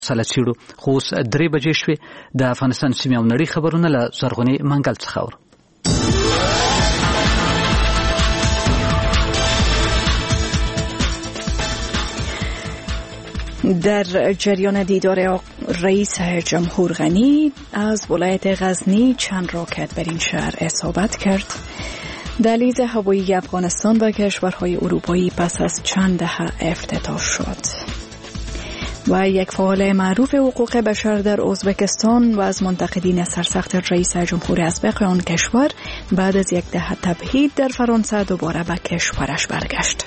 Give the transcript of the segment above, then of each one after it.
ساله چیړو خو 3 بجې شوې د افغانستان سیمې او نړۍ خبرونه له زرغونې منګل څخه اورو. در جریان دیدار رئیس جمهور غنی از ولایت غزنی چند راکت بر این شهر اصابت کرد. دهلیز هوایی افغانستان و کشورهای اروپایی پس از چند دهه افتتاح شد. و یک فعال معروف حقوق بشر در ازبکستان و از منتقدین سرسخت رئیس جمهور اسبق آن کشور بعد از یک دهه تبعید در فرانسه دوباره به کشورش برگشت.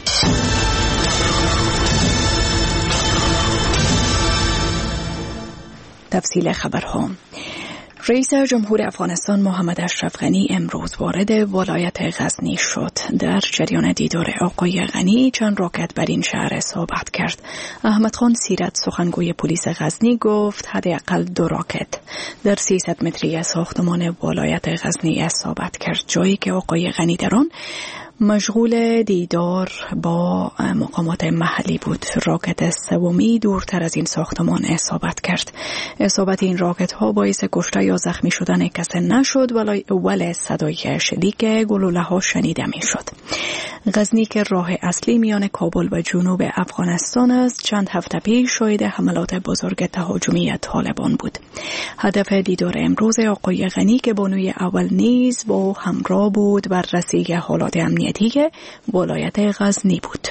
تفصیل خبرها. رئیس جمهور افغانستان محمد اشرف غنی امروز وارد ولایت غزنی شد. در جریان دیدار آقای غنی چند راکت بر این شهر اصابت کرد. احمد خان سیرت سخنگوی پلیس غزنی گفت حداقل 2 راکت در 300 متری ساختمان ولایت غزنی اصابت کرد، جایی که آقای غنی در آن مشغول دیدار با مقامات محلی بود. راکت سومی دورتر از این ساختمان اصابت کرد. اصابت این راکت ها باعث کشته یا زخمی شدن کسی نشد، ولی صدای شلیک گلوله ها شنیده می شد. غزنی که راه اصلی میان کابل و جنوب افغانستان است، چند هفته پیش شاهد حملات بزرگ تهاجمی طالبان بود. هدف دیدار امروز آقای غنی که بانوی اول نیز با همراه بود بررسی حالات امنیتی ولایت غزنی بود.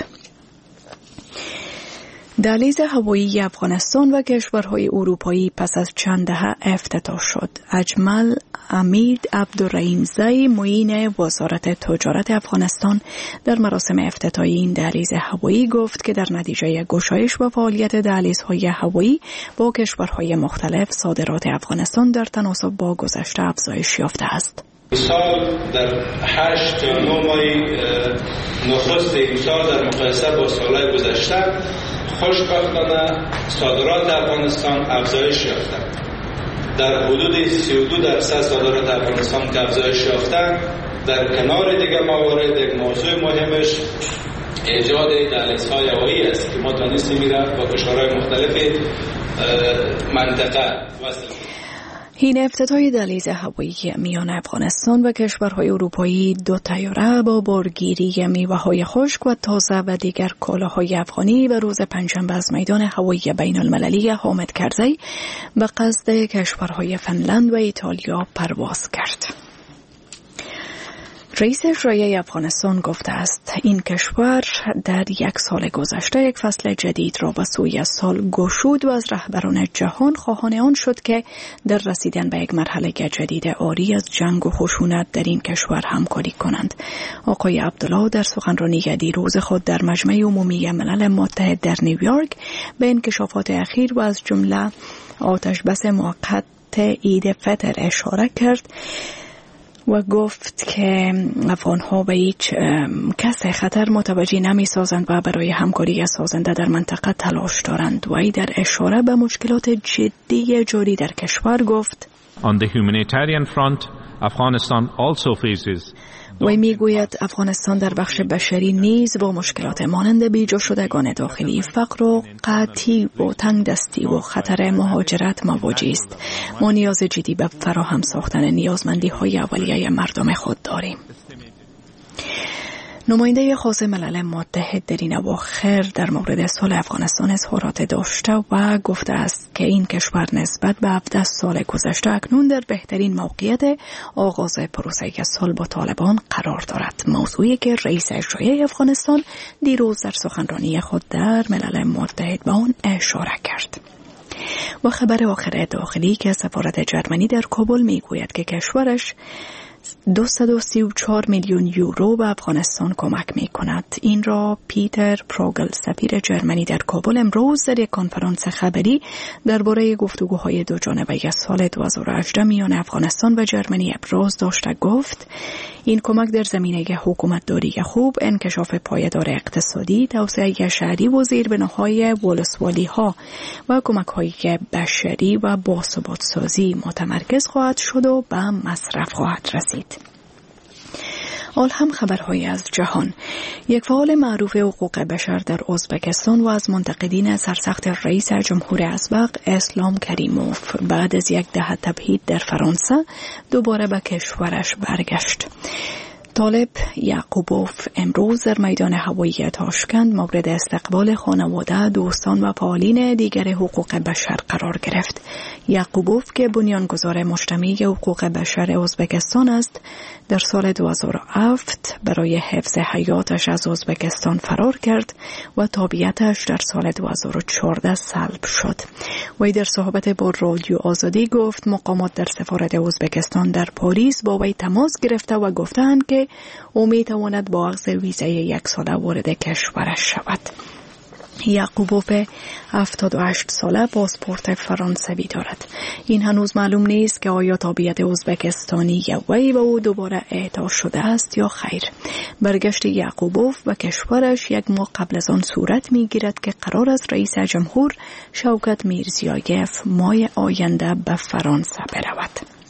دهلیز هوایی افغانستان و کشورهای اروپایی پس از چند دهه افتتاح شد. اجمل امید عبدالرحیم زی معین وزارت تجارت افغانستان در مراسم افتتاحی این دهلیز هوایی گفت که در نتیجه گشایش و فعالیت دهلیزهای هوایی با کشورهای مختلف صادرات افغانستان در تناسب با گذشته افزایش یافته است. سال در 8 تا 9 ماه نخست امسال در مقایسه با سالهای گذشته خوشبختانه صادرات افغانستان افزایش یافته. در حدود 32% صادرات افغانستان که افزایش یافته. در کنار دیگر موارد یک موضوع مهمش ایجاد دهلیزهای هوایی است که ما تونستیم میره با کشورهای مختلف منطقه وصل. این افتتاح دهلیز هوایی میان افغانستان و کشورهای اروپایی 2 طیاره با بارگیری میوه‌های خشک و تازه و دیگر کالاهای افغانی و روز پنجشنبه از میدان هوایی بین المللی حامد کرزی به قصد کشورهای فنلند و ایتالیا پرواز کرد. رئیس اجرایی افغانستان گفته است این کشور در 1 سال گذشته یک فصل جدید را به سوی سال گشود و از رهبران جهان خواهان آن شد که در رسیدن به یک مرحله جدید عاری از جنگ و خشونت در این کشور همکاری کنند. آقای عبدالله در سخنرانی دیروز خود در مجمع عمومی ملل متحد در نیویورک به انکشافات اخیر و از جمله آتش بس موقت عید فطر اشاره کرد و گفت که افغان‌ها به هیچ کس خطر متوجه نمی‌سازند و برای همکاری سازنده در منطقه تلاش دارند. و ای در اشاره به مشکلات جدی جاری در کشور گفت On the humanitarian front, Afghanistan also faces و میگوید افغانستان در بخش بشری نیز با مشکلات مانند بیجا شدگان داخلی، فقر و قحطی و تنگ دستی و خطر مهاجرت مواجه است. ما نیاز جدی به فراهم ساختن نیازمندی های اولیه مردم خود داریم. نماینده خاص ملل متحد در این اواخر در مورد صلح افغانستان اظهارات داشته و گفته است که این کشور نسبت به 17 سال گذشته اکنون در بهترین موقعیت آغاز پروسه صلح با طالبان قرار دارد. موضوعی که رئیس اجرایی افغانستان دیروز در سخنرانی خود در ملل متحد به آن اشاره کرد. و خبر آخر داخلی که سفارت جرمنی در کابل میگوید که کشورش 234 میلیون یورو به افغانستان کمک می کند. این را پیتر پروگل سفیر جرمنی در کابل امروز در یک کنفرانس خبری درباره گفتگوهای دو جانبه سال 2018 میان افغانستان و جرمنی ابراز داشته گفت این کمک در زمینه حکومتداری خوب، انکشاف پایدار اقتصادی، توسعه شهری و زیربناهای ولسوالی ها و کمک های بشری و باثبات سازی متمرکز خواهد شد و به مصرف خواهد رسید. آل هم خبرهای از جهان. یک فعال معروف حقوق بشر در ازبکستان و از منتقدین سرسخت رئیس جمهور ازبق اسلام کریموف بعد از یک دهه تبعید در فرانسه دوباره به کشورش برگشت. طالب یعقوبوف امروز در میدان هوایی تاشکند مورد استقبال خانواده، دوستان و فعالین دیگر حقوق بشر قرار گرفت. یعقوبوف که بنیانگذار مجتمع حقوق بشر ازبکستان است، در سال 2007 برای حفظ حیاتش از ازبکستان فرار کرد و تابعیتش در سال 2014 سلب شد. وی در صحبت با رادیو آزادی گفت مقامات در سفارت ازبکستان در پاریس با وی تماس گرفته و گفتند که او میتواند با اخذ ویزای 1 ساله وارد کشورش شود. یعقوبوف 78 ساله پاسپورت فرانسوی دارد. این هنوز معلوم نیست که آیا تابعیت ازبکستانی وی به او دوباره اعطا شده است یا خیر. برگشت یعقوبوف و کشورش یک ماه قبل از آن صورت میگیرد که قرار است رئیس جمهور شوکت میرزیایف ماه آینده به فرانسه برود.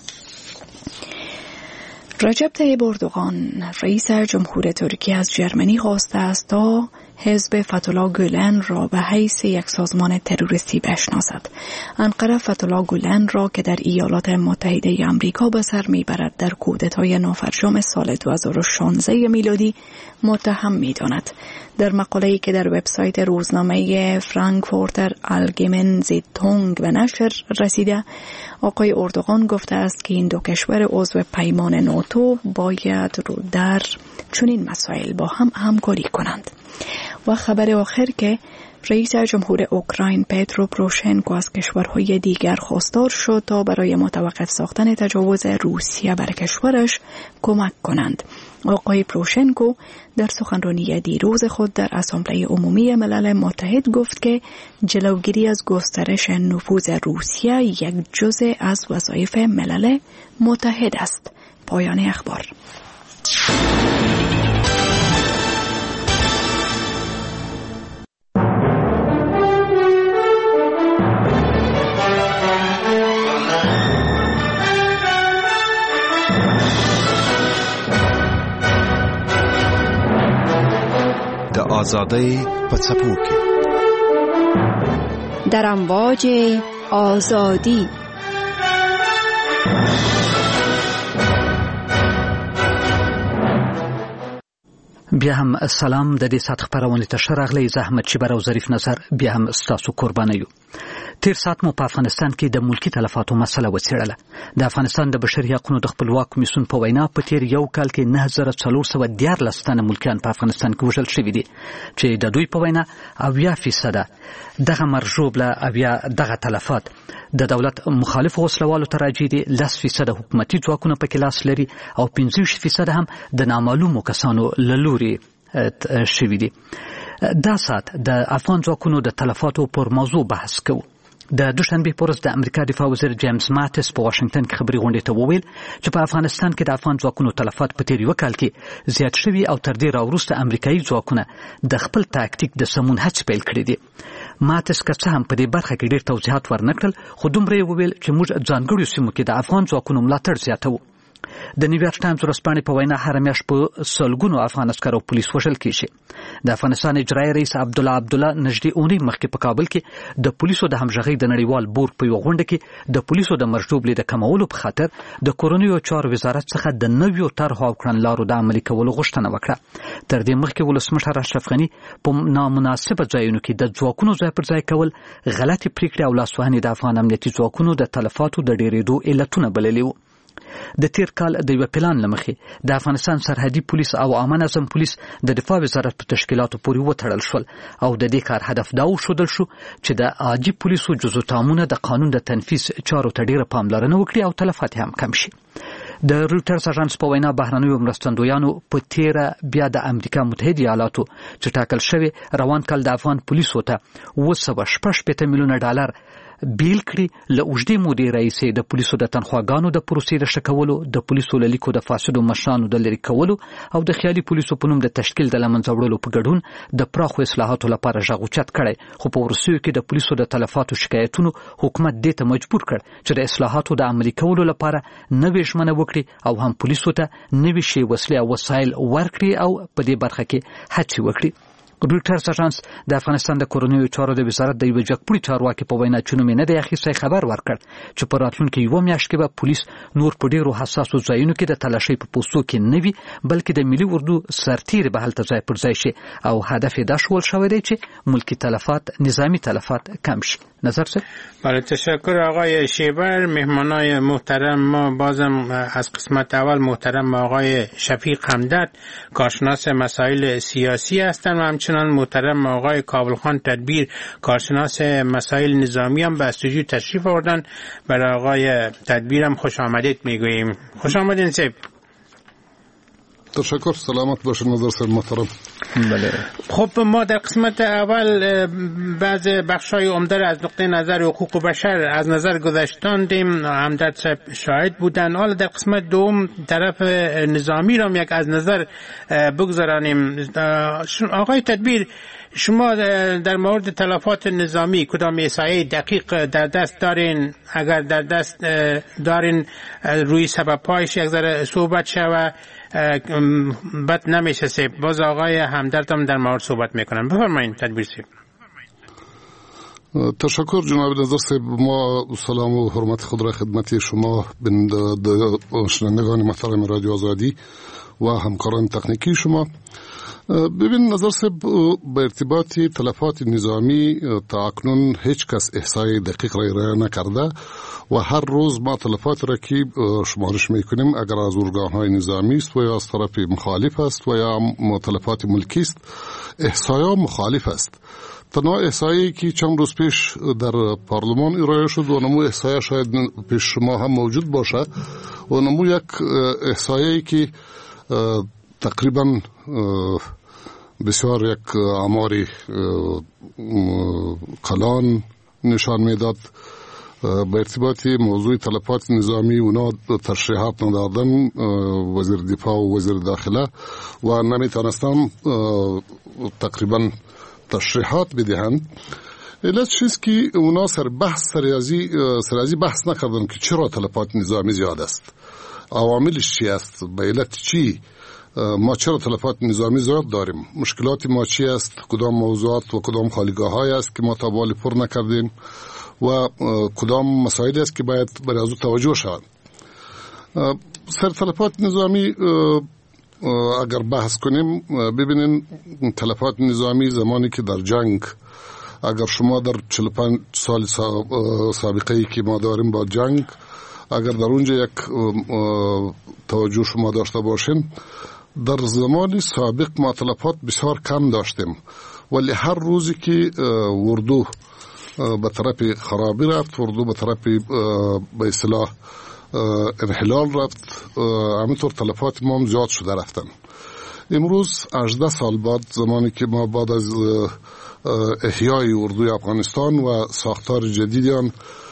رجب طیب اردوغان رئیس جمهور ترکیه از جرمنی خواسته است تا حزب فتح‌الله گولن را به حیث یک سازمان تروریستی بشناسد. انقره فتح‌الله گولن را که در ایالات متحده آمریکا به سر میبرد در کودتای نافرجام سال 2016 میلادی متهم می‌داند. در مقاله‌ای که در وبسایت روزنامه فرانکفورتر آلگمن زیتونگ به نشر رسیده، آقای اردوغان گفته است که این دو کشور عضو پیمان ناتو باید در چنین مسائل با هم همکاری کنند. و خبر آخر که رئیس جمهور اوکراین پترو پروشنکو از کشورهای دیگر خواستار شد تا برای متوقف ساختن تجاوز روسیه بر کشورش کمک کنند. آقای پروشنکو در سخنرانی دیروز خود در اسامبله عمومی ملل متحد گفت که جلوگیری از گسترش نفوذ روسیه یک جزء از وظایف ملل متحد است. پایان اخبار. آزادی پڅپو کې در امواج آزادی. بیا هم سلام. د دې سات خبرونه ته شرغلې زحمت شبر او ظریف نظر بیا هم ستاسو قربانه یو. تیر سات مو په افغانستان کې د ملکی تلفاتو مسله وڅېړله. د افغانستان د بشري حقوقو د خپلواک کمیسیون په وینا په تیر یو کال کې 9414 تنه ملکیان په افغانستان کې وژل شوي دي چې د دوی په وینا 80% دغه مرجوب له دغه تلفات د دولت مخالف وسلوالو ته راجع دي. 10% حکومتي ځواکونه په کې لاس لري او 15% هم د نامعلومو کسانو له لوري شوي دي. دا سات د افغان ځواکونو د تلفاتو پر موضوع بحث کوو. د دوشنبه پر ورځ د امریکا دفاع وزیر جیمز ماتس په واشنگټن کې خبري غونډې ته وویل چې په افغانستان کې د افغان ځواکونو تلفات په تیر یو کال کې زیات شوي او تر دې راوروسته امریکایي ځواکونه د خپل تاکتیک د سمون هڅې پیل کړې دي. ماتس که څه هم په دې برخه کې ډېر توضیحات ورنکړل، خو دومره یې وویل چې موږ ځانګړو سیمو کې د افغان ځواکونو ملاتړ زیاتوو. د نیویارک ټایمز ورځپاڼې په وینا هر میاشت په سلګونو افغان عسکر او پولیس وژل کیږي. د افغانستان اجرایي رئیس عبدالله نږدې اونۍ مخکې په کابل کې د پولیسو د همغږۍ د نړیوال بورډ په یوه غونډه کې د پولیسو د مرجوب د کمولو په خاطر د کورنیو چارو وزارت څخه د نویو طرحو او کړنلارو د عملي کولو غوښتنه وکړه. تر دې مخکې ولسمشر اشرف غني په نامناسبه ځایونو کې د ځواکونو ځای پر ځای کول، غلطي پریکړې او لاسوهنې د افغان امنیتي ځواکونو د تلفاتو د ډېرېدو علتونه بللي وو. د تیر کال د یو پلان لمخې د افغانستان سرحدي پولیس او عامه نظم پولیس د دفاع وزارت په تشکیلاتو پورې وتړل شول او د دې کار هدف دا وښودل شو چې د عاجي پولیسو جزو تامونه د قانون د تنفیذ چارو ته ډیره پاملرنه وکړي او تلفات هم کم شي. د رویټرز اژانس په وینا بهرنیو مرستندویانو په تیره بیا د امریکا متحده ایالاتو چې ټاکل شوی روان کال د افغان پولیسو ته $260 میلیونه بیل کړي. له اوږدې مودې راهیسې د پولیسو د تنخواګانو د پروسې د ښه کولو، د پولیسو له لیکو د فاسدو مشرانو د لرې کولو او د خیالي پولیسو په نوم د تشکیل د له منځه وړلو په ګډون د پراخو اصلاحاتو لپاره غږ اوچت کړی. خو په وروستیو کې د پولیسو د تلفاتو شکایتونو حکومت دې ته مجبور کړ چې د اصلاحاتو د عملي کولو لپاره نوې ژمنه وکړي او هم پولیسو ته نوې شی وسلې او وسایل ورکړي او په دې برخه کې هڅې وکړي. رویټرز اژانس د افغانستان د کورنیو چارو د وزارت د یوه جګپوړي چارواکي په وینا چې نوم یې نه دی اخیستی خبر ورکړ چې په راتلونکي یوه میاشت کې به پولیس نور په ډېرو حساسو ځایونو کې د تلاشۍ په پوستو کې نه وي، بلکې د ملي اردو سرتیري به هلته ځای پر ځای شي او هدف یې دا شول شوی دی چې ملکی تلفات، نظامی تلفات کم شي. نظر چه؟ بله، تشکر آقای شیبر. مهمانای محترم ما بازم از قسمت اول محترم آقای شفیق حمدت کارشناس مسائل سیاسی هستند و همچنان محترم آقای کابلخان تدبیر کارشناس مسائل نظامی هم به استودیو تشریف آوردن. برای آقای تدبیر هم خوش آمدید میگوییم. خوش آمدین سیب. تشکر، سلامت باشید نظر سید محترم. بله. خب ما در قسمت اول بعض بخشای عمده از نقطه نظر حقوق بشر از نظر گذاشتاندیم، همدرد صاحب شاهد بودن. حالا در قسمت دوم طرف نظامی را یک از نظر بگذارانیم. آقای تدبیر، شما در مورد تلفات نظامی کدام احصایه دقیق در دست دارین؟ اگر در دست دارین روی سبب‌هایش یک ذره صحبت شود بد نمیشه سیب. باز آقای همدرد هم در مورد صحبت میکنن. بفرمایید تدبیر سیب. تشکر جناب نظر سیب. ما سلام و حرمت خود را خدمت شما شنوندگان محترم رادیو آزادی و همکاران تکنیکی شما. ببین نظر سیب، به ارتباط تلفات نظامی تا اکنون هیچ کس احصای دقیق را ارائه نکرده و هر روز ما تلفات را که شمارش میکنیم اگر از ارگان‌های نظامی است و یا از طرف مخالف است و یا تلفات ملکی است، احصایا مخالف است. تنها احصایی که چند روز پیش در پارلمان ارائه شد و نمو احصایی شاید پیش شما هم موجود باشه و نمو یک احصایی که تقریبا بسیار یک آماری کلان نشان میداد. به ارتباط موضوع تلفات نظامی اونا تشریحات ندادن، وزیر دفاع و وزیر داخله، و نمیتونستن تقریبا تشریحات بدهند. علت چیست که اونا سریازی بحث نکردن که چرا تلفات نظامی زیاد است، عواملش چی است، به علت چی ما چرا تلفات نظامی زیاد داریم، مشکلات ما چی است، کدام موضوعات و کدام خالیگاه های است که ما تا بالی پر نکردیم و کدام مسائلی است که باید برای از او توجه شود. سر تلفات نظامی اگر بحث کنیم، ببینین تلفات نظامی زمانی که در جنگ، اگر شما در 45 سال سابقه ای که ما داریم با جنگ، اگر در اونجا یک توجه شما داشته باشین، در زمان سابق ما تلفات بسیار کم داشتیم، ولی هر روزی که اردو به طرف خرابی رفت، اردو به طرف به اصطلاح انحلال رفت، همینطور تلفات ما هم زیاد شده رفتن. امروز 18 سال بعد، زمانی که ما بعد از احیای اردوی افغانستان و ساختار جدیدی آن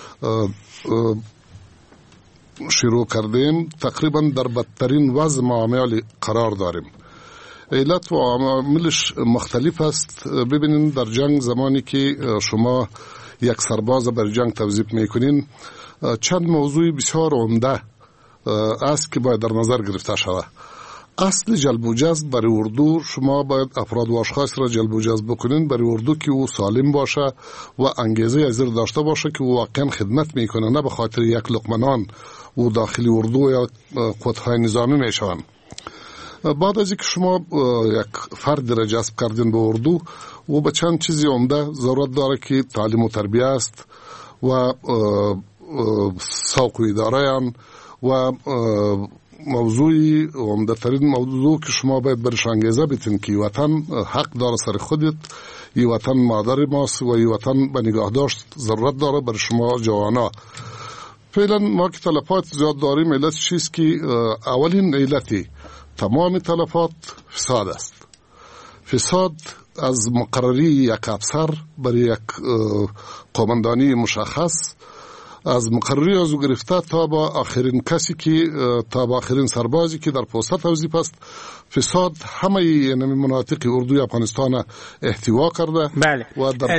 شروع کردیم، تقریبا در بدترین وضع معامل قرار داریم. علت و عواملش مختلف است. ببینین در جنگ زمانی که شما یک سرباز بر جنگ توظیف میکنین، چند موضوع بسیار عمده است که باید در نظر گرفته شود. اصل جلب و جذب برای اردو، شما باید افراد و اشخاص را جلب و جذب بکنین برای اردو که او سالم باشه و انگیزه از داشته باشه که او واقعا خدمت میکنه، نه به خاطر یک لقمه نان او داخلی اردو یا قوت‌های نظامی میشوند. بعد از اینکه شما یک فرد را جذب کردین به اردو، او به چند چیزی عمده ضرورت داره که تعلیم و تربیه است و سوق و اداره و موضوعی عمده ترین موضوع که شما باید برش انگیزه بیتین که وطن حق داره سر خودت، ای وطن مادر ماست و ای وطن به نگاه داشت ضرورت داره بر شما جوانا. فعلا ما که تلفات زیاد داریم، علت چیست که اولین علتی تمام تلفات فساد است. فساد از مقرری یک افسر برای یک قماندانی مشخص، از مقرری از او گرفته تا با آخرین کسی که تا با آخرین سربازی که در پست توظیف است، فساد همه یعنی مناطق اردوی افغانستان احتوا کرده. بله. و در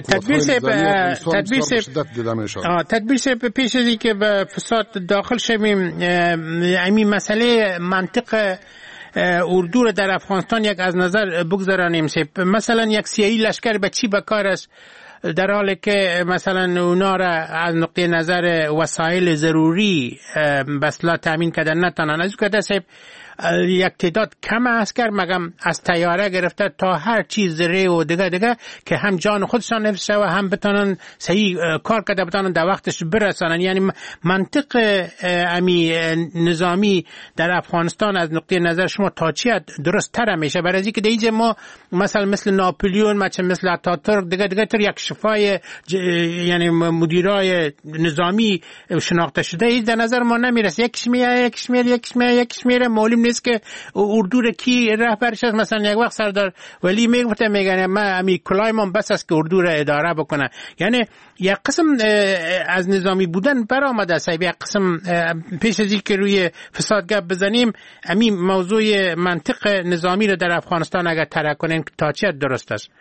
تدبیر سے پیش از اینکه به فساد داخل شویم، این مسئله منطق اردو را در افغانستان یک از نظر بگذارانیم. مثلا یک سیاهی لشکر به چی بکار است، در حالی که مثلا اونا را از نقطه نظر وسایل ضروری بسلا تامین کردن نتانن. از او که دست یک تعداد کم عسکر مگم از طیاره گرفته تا هر چیز ذره و دیگه که هم جان خودشان حفظ شود، هم بتانن صحیح کار کرده بتانن در وقتش برسانن. یعنی منطق امی نظامی در افغانستان از نقطه نظر شما تا چی درست تر میشه؟ برای اینکه دیگه ما مثل ناپلیون، مثل اتاتورک دیگه تر یک شفای یعنی مدیرای نظامی شناخته شده ای در نظر ما نمیرسه. یک شمیر معلوم نیست که اردو را کی رهبرش است. مثلا یک وقت سردار ولی میگه من امی کلایمان بس است که اردو را اداره بکنه. یعنی یک قسم از نظامی بودن برآمده است. یک قسم پیش از اینکه روی فساد گپ بزنیم، امی موضوع منطق نظامی را در افغانستان اگر طرح کنیم تا چه درست است؟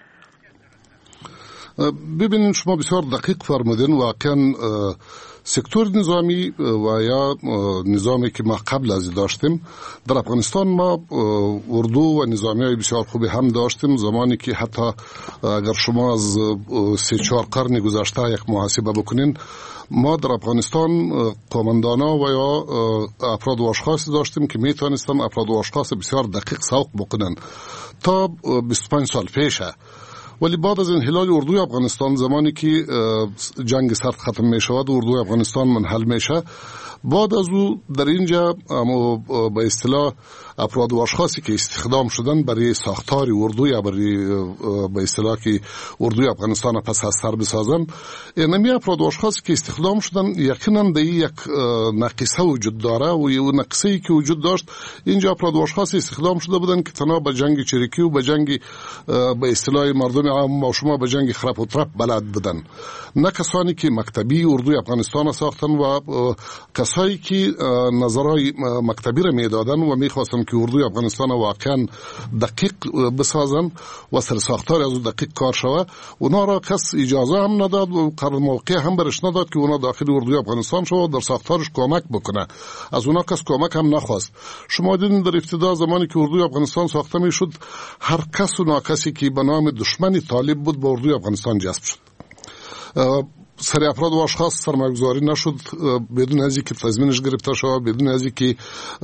ببینید شما بسیار دقیق فرمودین. واقعا سکتور نظامی و یا نظامی که ما قبل از داشتیم در افغانستان، ما اردو و نظامی های بسیار خوبی هم داشتیم. زمانی که حتی اگر شما از 3-4 قرن گذشته یک محاسبه بکنین، ما در افغانستان قماندانا و یا افراد و اشخاص داشتیم که میتونستن افراد و اشخاص بسیار دقیق سوق بکنن تا 25 سال پیشه. ولی بعد از انحلال اردوی افغانستان، زمانی که جنگ سرد ختم می شود و اردوی افغانستان منحل میشه، بعد از او در اینجا به اصطلاح افراد و اشخاصی که استخدام شدن برای ساختار اردو یا برای به اصطلاح که اردوی افغانستان پس از سر بسازن، اینمی افراد و اشخاصی که استخدام شدن یقینا در یک نقصه وجود داره و یه نقصه‌ای که وجود داشت، اینجا افراد و اشخاص استخدام شده بودن که تنها به جنگ چریکی و به جنگ به اصطلاح مردم عام و شما به جنگ خراب و ترپ بلد بودن، نه کسانی که مکتبی اردوی افغانستان ساختن و کسایی که نظرهای مکتبی را میدادن و میخواستن که اردوی افغانستان واقعا دقیق بسازن و سر ساختار از دقیق کار شوه. اونا را کس اجازه هم نداد و قرار موقع هم برش نداد که اونا داخل اردوی افغانستان شوه در ساختارش کمک بکنه. از اونا کس کمک هم نخواست. شما دیدین در ابتدا زمانی که اردوی افغانستان ساخته میشد، هر کس و ناکسی که به نام دشمن طالب بود به اردوی افغانستان جذب شد. سر افراد و اشخاص سرمایه‌گذاری نشد بدون از اینکه تضمینش گرفته شود، بدون از اینکه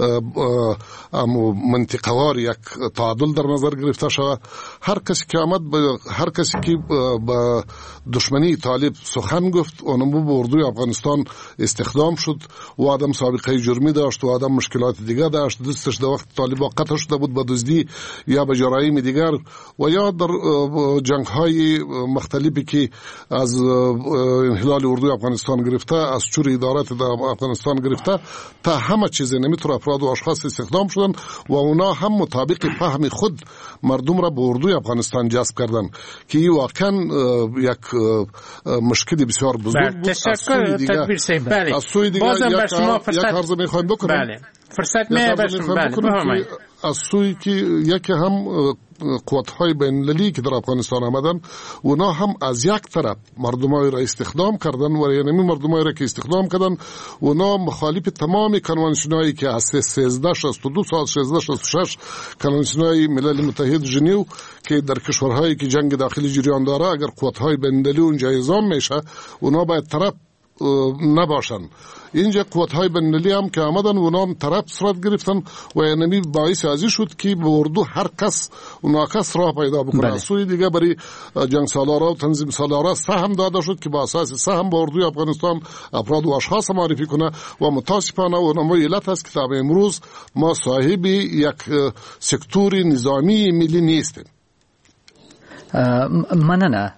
منطقه‌وار یک تعادل در نظر گرفته شود. هر کسی که آمد هر کسی که با دشمنی طالب سخن گفت، اونم به اردوی افغانستان استخدام شد و آدم سابقه جرمی داشت و آدم مشکلات دیگه داشت، دستش در وقت طالب قطع شده بود به دزدی یا به جرایم دیگر و یا در جنگ‌های مختلفی که از انحلال اردوی افغانستان گرفته، از چور ادارات در افغانستان گرفته تا همه چیز نمیتونه افراد و اشخاص استخدام شدن و اونا هم مطابق فهم خود مردم را به اردوی افغانستان جذب کردن که واقعا یک مشکل بسیار بزرگ بود. تشکر تدبیر صاحب. بله. بازم بر شما فرصت عرض میخوایم بکنم. بله. فرصت بله. از سوی که یکی هم قوت‌های بین‌المللی که در افغانستان آمدن، اونا هم از یک طرف مردمای را استخدام کردن و یعنی مردمای را که استخدام کردن اونا مخالف تمام کنوانسیون‌هایی که از 1362 سال 1366 کنوانسیون‌های ملل متحد ژنو که در کشورهایی که جنگ داخلی جریان داره، اگر قوت‌های بین‌المللی اونجا اعزام میشه، اونا باید طرف نباشن. اینجا قوت‌های بین‌المللی هم که آمدن اونا هم طرف صورت گرفتن و یعنی باعث ازی شد که به اردو هر کس و ناکس راه پیدا بکنه. از سوی دیگه برای جنگ سالارا و تنظیم سالارا سهم داده شد که با اساس سهم به اردوی افغانستان افراد و اشخاص معرفی کنه و متاسفانه اونم علت است که تا امروز ما صاحب یک سکتور نظامی ملی نیستیم. مننه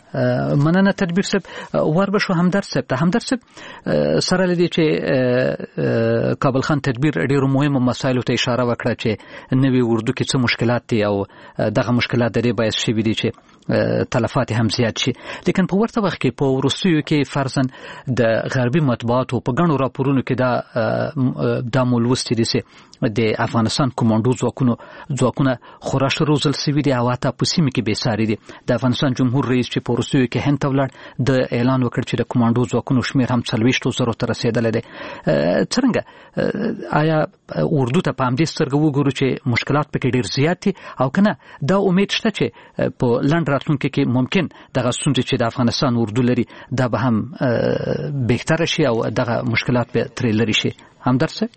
مننه تدبیر صاحب ور بشو همدرد صاحب سره لدی چې کابل خان تدبیر ډیرو مهمو مسایلو ته اشاره وکړه چې نوی اردو کې څه مشکلات دي او دغه مشکلات د دې باعث شوي دي چې تلفات هم زیات شي. لیکن په ورته وخت کې په وروستیو کې فرضاً د غربي مطبوعاتو په ګڼو راپورونو کې دا مولوستي دي چې د افغانستان کمانډو ځواکونه خورش روزل سوي دي او حتی په سیمه کې بېساري دي. د افغانستان جمهور رئیس چې په وروستیو کې هند ته ولاړ د اعلان وکړ چې د کمانډو ځواکونو شمیر هم 40,000 ته رسیدلی دی. څرنګه آیا اردو ته په همدې سترګه وګورو چې مشکلات پکې ډېر زیات دي او کنه دا امید شته چې په لنډ راتلونکي کې ممکن دغه ستونزې چې د افغانستان اردو لري دا به هم بهتره شي او دغه مشکلات به ترې لرې شي؟ همدرد صاحب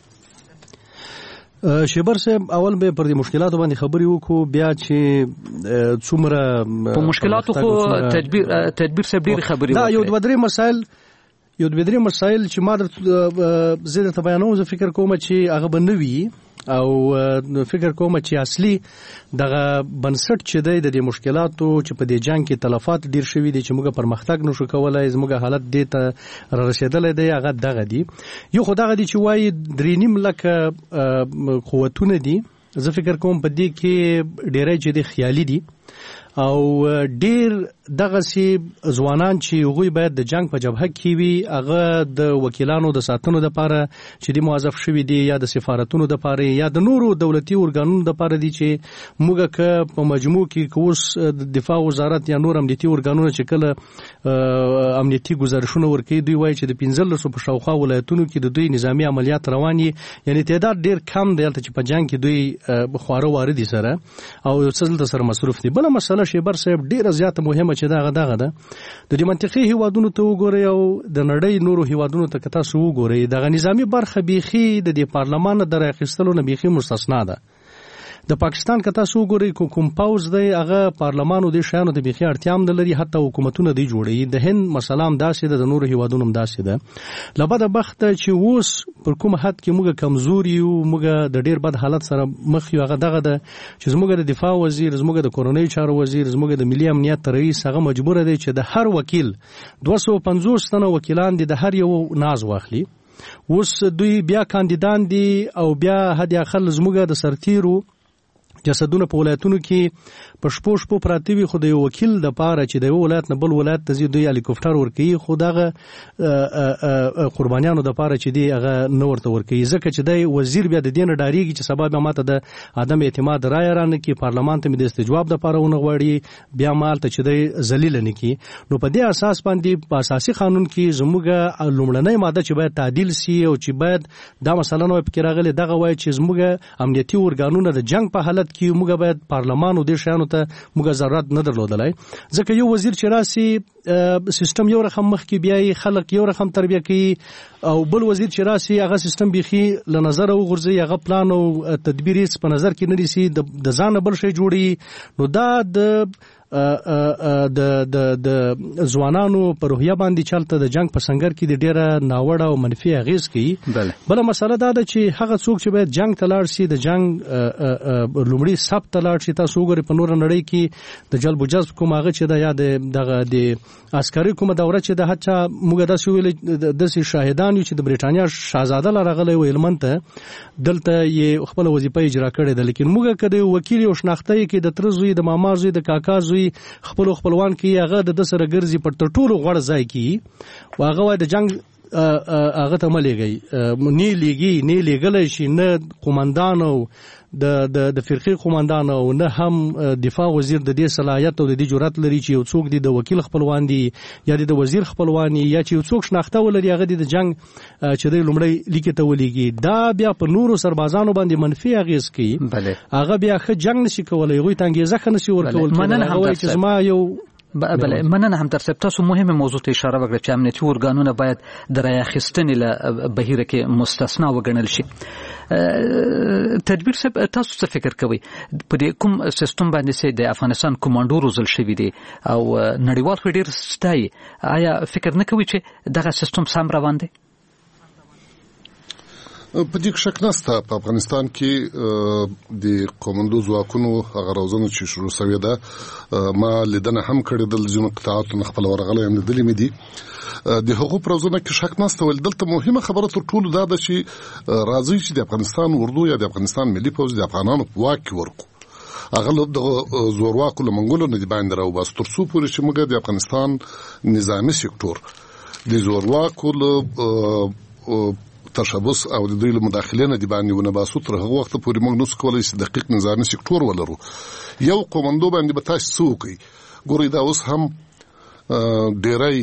شیبر صاحب اول به پر دې مشکلاتو باندې خبرې وکړو بیا چې څومره په مشکلاتو خو تدبیر صاحب ډېرې خبرې وکړې. دا یو دوه درې مسایل چې ما زه درته بیانوم. زه فکر کوم چې هغه به نه وي او فکر کوم چې اصلي دغه بنسټ چې دی د دې مشکلاتو چې په دې جنگ کې تلفات ډیر شوي دي چې موږ پرمختګ نشو کولای زموږ حالت دې ته رسیدلی دی هغه دغه دي. یو خو دغه دي چې وایي 3.5 لکه قوتونه دي. زه فکر کوم په دې کې ډیری چې د خیالي دي او ډیر دغه سي ځوانان چې هغوی باید د جنگ په جبهه کې وي هغه د وکیلانو د ساتنو لپاره چې د موظف شوي دي یا د سفارتونو لپاره یا د نورو دولتي ارګانونو لپاره دي چې موږ که په مجموع کې کوس د دفاع وزارت یا نور امنیتي ارګانونه چې کله امنیتي گزارشونه ورکوي دوی وایي چې د 1500 په شاوخوا ولایتونو کې د دوی نظامی عملیات روان دي. یعنی تعداد ډیر کم دی چې په جنگ کې دوی خواره واره دي سره او څه سره مصروف دي. بل مسله شیبر صاحب ډیره زیاته مهمه چې دغه ده د دې منطقي هیوادونو ته وګورئ او د نړۍ نورو هیوادونو ته تاسو وګورئ دغه نظامی برخه بیخي د دې پارلمان د راخستلو نه بیخي مستثنا ده. د پاکستان که تاسو وګورئ کوم پاوز دی هغه پارلمانو د شانو د بیخي اړتیا هم لري حتی حکومتونه دی جوړي. د هند مسله هم داسې ده د نورو هیوادونو هم داسې ده. لبده بخت چې اوس پر کوم حد کې موږ کمزوري یو موږ د ډیر بد حالت سره مخ یو هغه دغه ده چې زموږ د دفاع وزیر زموږ د کورنۍ چارو وزیر زموږ د ملي امنیت رئیس هغه مجبور دی چې د هر وکیل 250 تنه وکیلان دي د هر یو ناز واخلي. اوس دوی بیا کاندیدان دي او بیا هدي اخل زموږ د سرتیرو جسدونه په ولایتونو کې په شپو پراته وي خو د یو وکیل د پاره چې د یو ولایت نه بل ولایت ته ځي دوی هلیکوپټر ورکوي خو دغه قربانیانو د پاره چې دی هغه نه ورته ورکوي ځکه چې د وزیر بیا د دین ډاریږي چې سبب ماته د عدم اعتماد رای رانه کې پارلمان ته د استجواب د پاره ونه غواړي بیا مالته چې د ذلیل نه کی. نو په دې اساس باندې په اساسي قانون کې زموږ لومړنۍ ماده چې باید تعدیل سي او چې باید دا مسله نو پکې راغلي دغه وای چې زموږ امنیتي ارګانونه د جنگ په حالت کې موږ باید پارلمان او د شانو ته موږ ضرورت نه درلودلای ځکه یو وزیر چې راسي سیستم یو رقم مخ کې بیاي خلک یو رقم تربیه کوي او بل وزیر چې راسي هغه سیستم بيخي ل نظر او غورځي هغه پلان او تدبیر یې په نظر کې نه دي سي د ځان بل شي جوړي. نو دا د ځوانانو پر روحیه باندې چلته د جنگ په سنگر کې د ډیره ناوړه او منفي اغیز کوي. بل مسله دا ده چې هغه څوک چې باید جنگ تلاړ شي د جنگ لومړی سب تلاړ شي تاسو وګورئ په نور نړۍ کې د جلب و جذب کوم هغه چې د یا د عسکري کومه دوره چې د حتی موږ داسې ویل د شاهدان یو چې د بریټانیا شاهزاده لرغلی و هلمند ته دلته یې خپل وظیفه اجرا کړې ده. لیکن موږ کده وکیل او شناخته کې د تر زوی د ماما زوی د کاکا زوی خپلوان کې هغه د سره ګرځي پر ټولو غوړ ځای کې واغه وای د جنگ هغه ته مليږي نه لګل شي نه قومندان او د فرقي قومندان او نه هم دفاع وزیر د دې صلاحیت او د دې جرأت لري چې یو څوک د وکیل خپلوان دي یا د وزیر خپلوان یا چې یو څوک شناخته ولري هغه د جنگ چې د لومړی لیکه ته ولېږي دا بیا په نورو سربازانو باندې منفي اغیز کوي. هغه بیا ښه جنگ نشي کولای غوي تانګیزه خنسي ورکول هغه چې زما یو بله مننه هم تر تاسو مهمه موضوع ته اشاره وکړه چې امنیتي ارګانونه باید د رای اخیستنې له بهیره کې مستثنا وګڼل شي. تدبیر صاحب تاسو څه فکر کوئ په دې کوم سیستم باندې چې د افغانستان کمانډو روزل شوی دی او نړیوال ډېر ستایي آیا فکر نه کوئ چې دغه سیستم سم روان دی؟ په دې شک نشته په افغانستان کې د کومندو ځواکونو هغه روزنه چې شروع شوې ده ما لیدنه هم کړې د ځینو قطاعاتو خپل ورغله هم لیدلې مې دي د حقوق روزنه کې شک نشته ول دلته مهمه خبره تر ټولو دا ده چې راځي چې د افغانستان اردو یا د افغانستان ملي پوځ د افغانانو په واک کې ورکو هغه د زورواکو لمنګولو نه دی باندې راو بس تر څو پورې چې موږ د افغانستان نظامی سکتور د زورواکو تشبث او د دوی له مداخلې نه دی باندې ونه باسو تر هغه وخت پورې موږ نو کولای شو دقیق نظامي سکتور ولرو یو کومندو باندې به تاسو څوکي ګوري دا اوس هم ډیری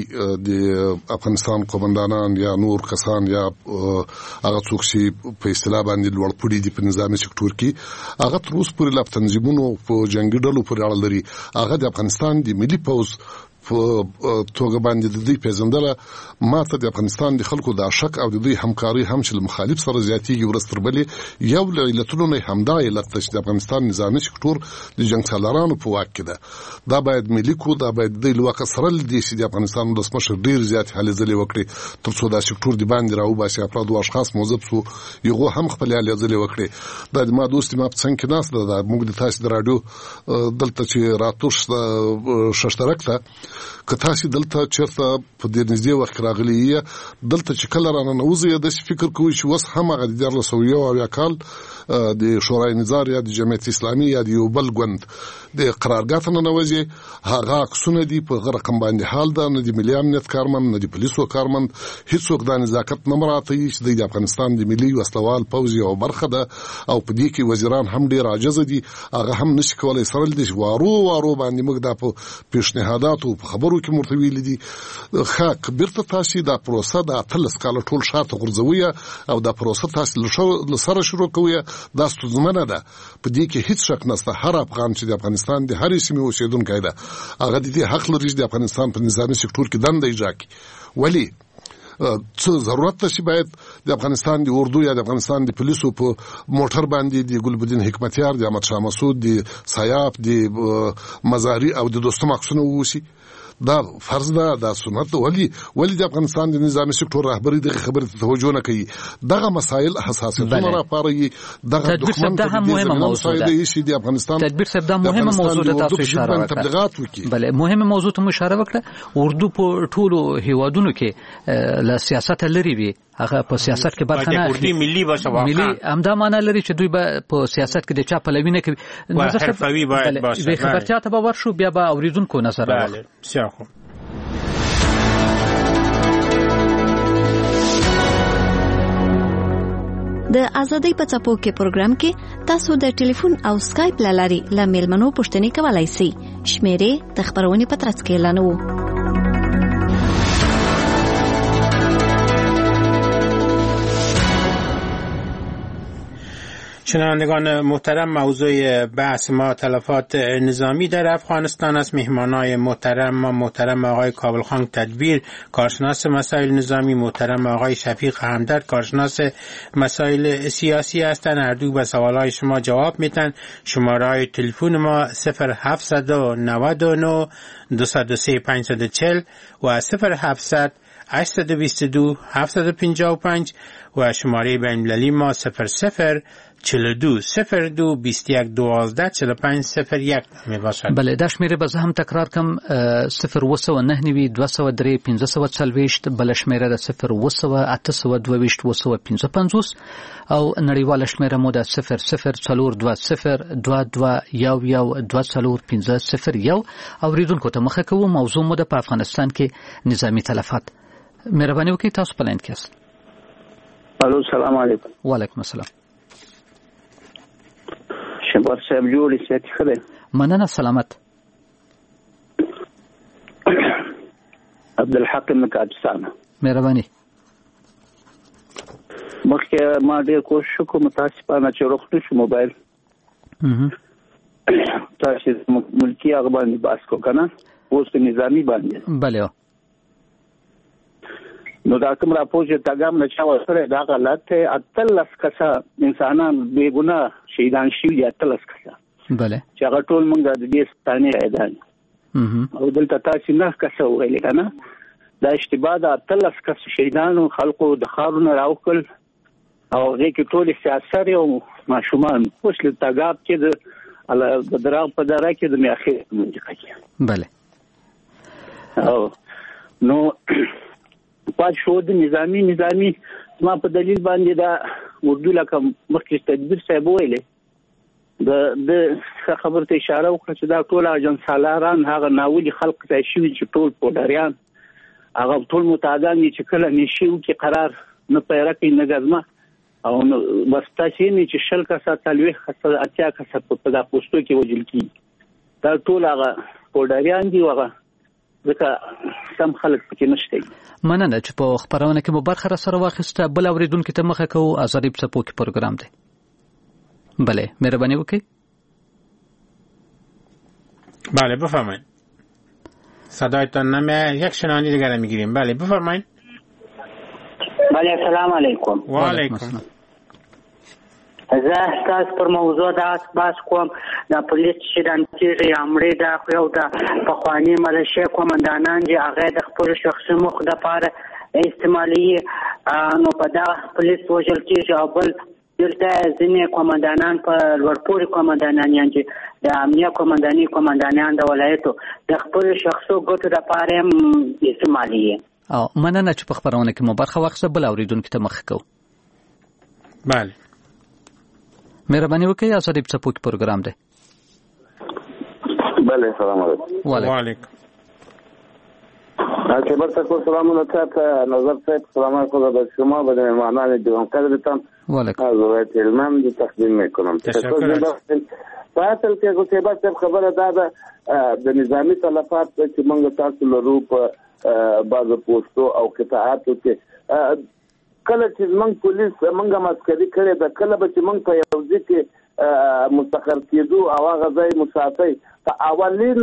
د افغانستان قومندانان یا نور کسان یا هغه څوک چې په اصطلاح باندې لوړ پوړي دي په نظامي سکتور کې هغه تر اوسه پورې لا تنظیمونو په جنگي ډلو پورې اړه لري هغه د افغانستان د ملي پوځ په توګه باندې د دې پیژندله ماته د افغانستان د خلکو د عشق او د دوی همکاري هم چې مخالف سره زیاتیږي ورستربلې یو له علتونو نه همدا علت چې د افغانستان نظامي سکتور د جنگ سالارانو په واک کې ده دا باید ملي کو دا باید د لوکه سره لدی چې د افغانستان د سمشر ډیر زیات هلې ځلې وکړي تر څو دا سکتور د باندې راو باسي افراد او اشخاص موظف سو یو هم خپل هلې ځلې وکړي دا د ما دوست ما په څنګه کې ناس ده موږ د تاسو د رادیو دلته چې راتوش ششترک ته که تاسو دلته چیرته په دې نږدې وخت راغلی دلته چې کله رانه نوځي د فکر کوي چې وس هم هغه د 1900 کال د شورای نظار یا د جمعیت اسلامي یا د یو بل ګوند د قرارګاه نه نوځي هغه عکسونه دي په رقم باندې حال ده نه د ملي امنیت کارمن نه د پولیسو کارمن هیڅوک د نزاکت نه مراعاتي چې د افغانستان د ملي وسلوال پوځي او برخه ده او په دې کې وزیران هم ډیر عاجز دي هغه هم نشي کولای سره د وارو باندې موږ د پیشنهادات او خبرو کې مرتویل دي خاک بیرته تاسو د پروسه د اتلس کال ټول شاته غورځوي او د پروسه تاسو لسره شروع کوي دا ستونزمنه ده په دې کې هیڅ شک نشته هر افغان چې د افغانستان د هرې سیمې اوسیدونکی ده هغه د دې حق لري چې د افغانستان په نظامي سکتور کې دنده ایجا کړي ولی څه ضرورت ته چې باید د افغانستان د اردو یا د افغانستان د پولیسو په موټر باندې د ګلبدین حکمتیار د احمد شاه مسعود د سیاف د مزاری او د دوستم عکسونه ووسی دا فرض ده دا سنت ولی د افغانستان د نظامی سکتور رهبری د خبرې ته توجه نه کوي دغه مسایل حساسیتونه راپاروي دغه دښمن ته هم مهمه موضوع ده چې د افغانستان تدبیر صاحب دا مهمه موضوع ده تاسو اشاره وکړه بله مهمه موضوع ته اشاره وکړه اردو په ټولو هیوادونو کې له سیاست لري وي هغه په سیاست کې برخه نه اردو ملي باشه ملي همدا معنی لري چې دوی په سیاست کې د چا پلوي نه کوي نو حرفوي باید باشه د خبرچا ته به ورشو بیا به اوریدونکو نظر بله سیاخو د ازادۍ په څپو کې پروګرام کې تاسو د ټلیفون او سکایپ لاري له میلمنو پوښتنې کولای شئ شمیرې د خبرونې په ترڅ کې اعلانوو شنوندگان محترم موضوع بحث ما تلفات نظامی در افغانستان است مهمانای محترم آقای کابلخان تدبیر کارشناس مسائل نظامی محترم آقای شفیق همدرد کارشناس مسائل سیاسی هستند هر دو به سوالای شما جواب میدن شماره تلفن ما 0799 203 540 و 0700 822 755 و شماره بین‌المللی ما 00 42 02 21 12 45 01 می باشد. بله دا شمیره به هم تکرار کم 0 203 540 بل شمیره د 0 822 او نړیواله شمیره مو د 00 او ریدونکو ته مخه کوو موضوع مو د افغانستان کې نظامی تلفات مهرباني وکړئ تاسو په لاین کې یاست. الو السلام علیکم. وعلیکم السلام. شباب صاحب جوړی ساتي خله مننه سلامت. عبدالحق مکابستانه مهرباني. مخکې ما ډېر کوشش کوم متاسفانه چې روغ نشو موبایل تاسو ملکی هغه باندې باس کو کنه اوس په نظامی باندې بله نو دا کوم راپور چې تاګم نه چا وسره دا غلط ته اتلس کسه انسانان بے ګناه شهیدان شوي دي اتلس کسه بله چې هغه ټول موږ د دې ستانه اعدام او دلته تاسو نه کسه ویل کنه دا اشتباه د اتلس کسه شهیدانو خلقو د خارونو راوکل او هغه کې ټول سیاست او ماشومان اوس له تاګاب کې د بدراغ په دره کې د میاخې منځکه کې بله او نو پات شو د نظامی ما په دلیل باندې دا اردو لکه مخکې تدبیر صاحب ویلې د خبرته اشاره وکړه چې دا ټول اجن سالاران هغه ناولي خلق ته شي چې ټول پودریان هغه ټول متعادان چې کله نشيو کې قرار نه پیرا کې نه غزما او بس تاسو نه چې شل کا ساتلوي خاصه اتیا کا ست په دا پوسټو کې وجل کی دا ټول هغه پودریان دی هغه ځکه سم خلک پکې نشته. مننه چې په خبرونه کې مو برخه را سره واخیسته. بل اوریدونکو ته مخه کو ازادي په سپوک پروګرام دی. بله مهرباني وکړئ. بله بفرمایید. صدایتان نمیه یک شنونده دیگر میگیریم. بله بفرمایید. بله السلام علیکم. و علیکم. زه تاسو پر موضوع دا بحث کوم د پولیس چې د تیری امر دا خو د پخوانی ملشه قومندانان چې هغه د خپل شخصي مخ د پاره استعمالي نو په دا پولیس وجل کېږي او بل دلته ځینې قومندانان په ورپوري قومندانان چې د امنیه قومندانان د ولایتو د خپل شخصو ګټو د پاره استعمالي او مننه چې په خبرونه کې مو برخه واخیسته. بل اوریدونکو ته مخه کو. بله مهرباني وکړئ. ازادي په سپوک پروګرام دی. بله سلام علیکم. و علیکم. خبر تکو سلام علیکم. نظر صاحب سلام علیکم به شما به مهمانان دیوان قدرتان از وقت علمان دی تقدیم میکنم. تشکر. فاصل کې کوڅه صاحب خبره ده د نظامی تلفات چې موږ تاسو لرو په بعض پوسټو او قطاعاتو کې کله چې موږ پولیس موږ عسکري کړي د کله به چې موږ په یو ځکه مستقر کېدو او هغه ځای مسافي په اولین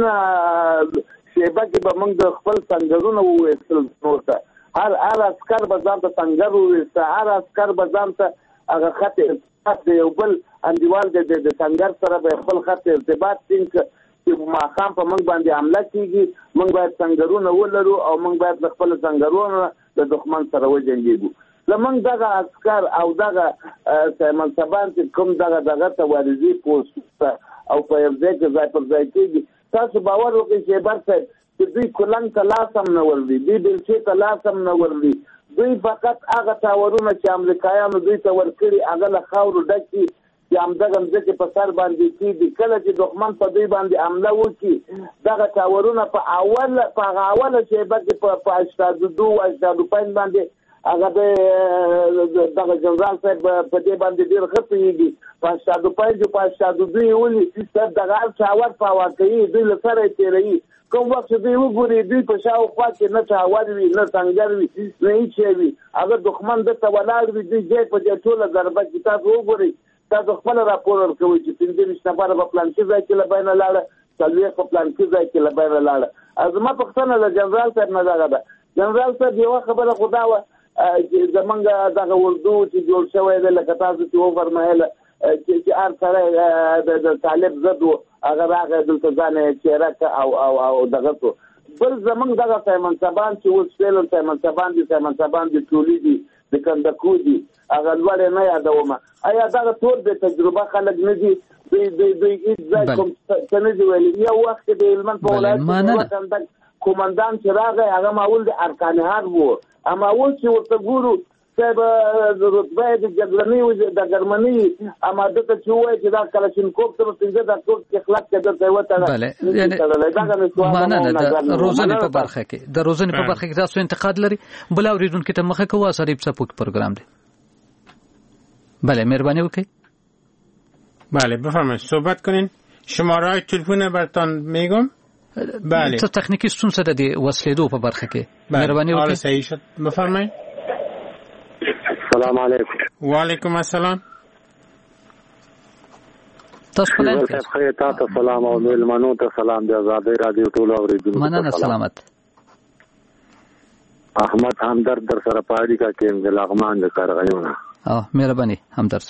شیبه کې به موږ د خپل څنګهونو وېستل نوته هر عسكر به ځان ته څنګه وېسته هر عسكر به ځان ته هغه خط د یو بل انډیوال د څنګه سره به خپل خط ارتباط څنګه چې ما خام په موږ باندې حمله کیږي موږ باید څنګهونه ولرو او موږ باید خپل څنګهونه د دښمن سره وجنګیږو. زمونږ دغه عسكر او دغه منصبان چې کوم دغه توارزي پوسټ او په یو ځای کې ځای پر ځای کېږي تاسو باور وکړئ چې برته چې دوی کلنګ ته لاس هم نه ورځي دوی بلچې ته لاس هم نه ورځي دوی فقط هغه تاورونه چې امریکایانو دوی ته ورکړي هغه له خاورو ډکي چې همدغه مځکې په سر باندې کېږي کله چې دښمن په دوی باندې حمله وکړي دغه تاورونه په اوله شیبه کې په 82 او 85 باندې هغه دغه جنرال صاحب په دې باندې ډېر ښه پوهېږي په 85 په 82 ولي دغه چاور په واقعي دوی له سره یې تېروي کوم وخت چې دوی وګوري دوی په شاوخوا کې نه چاور وي نه سنګر وي نه هېڅ شی وي هغه دښمن دلته ولاړ وي دوی ځای په ځای ټوله ضربه کې تاسو وګورئ تاسو خپل راپور ورکوئ چې 15 نفره په پلانکي ځای کې له بینه لاړه 40 په پلانکي ځای کې له بینه لاړه زما پوښتنه د جنرال صاحب نه ده جنرال صاحب یوه خبره خدا وه زمونږ دغه اردو چې جوړ شوی دی لکه تاسو چې وفرمایله چې هر سړی د طالب ضد و هغه راغی دلته ځان یې چیرک او دغه شو بل زمونږ دغه سایمنصبان چې اوس فعلا سایمنصبان دي ټولي دي د کندکو دي هغه لوړې نه یادومه آیا دغه ټول د تجربه خلک نه دي دوی هېڅ ځای کوم څه نه دي ویلي یو وخت کې د هلمند په ولایت کې کومندان چې راغی هغه معول د ارکانهار و اما اوس چې ورته ګورو صاحب رتبه د جګړنۍ د ګرمنۍ اما دته چې وایي چې دا کلاشینکوف تر څنګه د ټول اخلاق کې درته وته مننه د روزنې په برخه کې تاسو انتقاد لري بل اوریدونکو ته مخه کوه ازادي په سپوک پروګرام دی. بله مهرباني وکړئ. بله بفرمایید صحبت کنین شماره تلفن برتان میگم. بله څه تخنیکی ستونزه ده د وسلېدو په برخه کې مهرباني وکړئ. صحیح شد بفرمایئ. السلام علیکم. وعلیکم السلام. تاسو په لاره کې خیر تاسو سلام او ملمنو ته سلام د آزادۍ رادیو ټول اوریدونکو مننه سلامت. احمد همدرد در سره پاړی کا کې د لغمان د کارغیونه مهرباني همدرد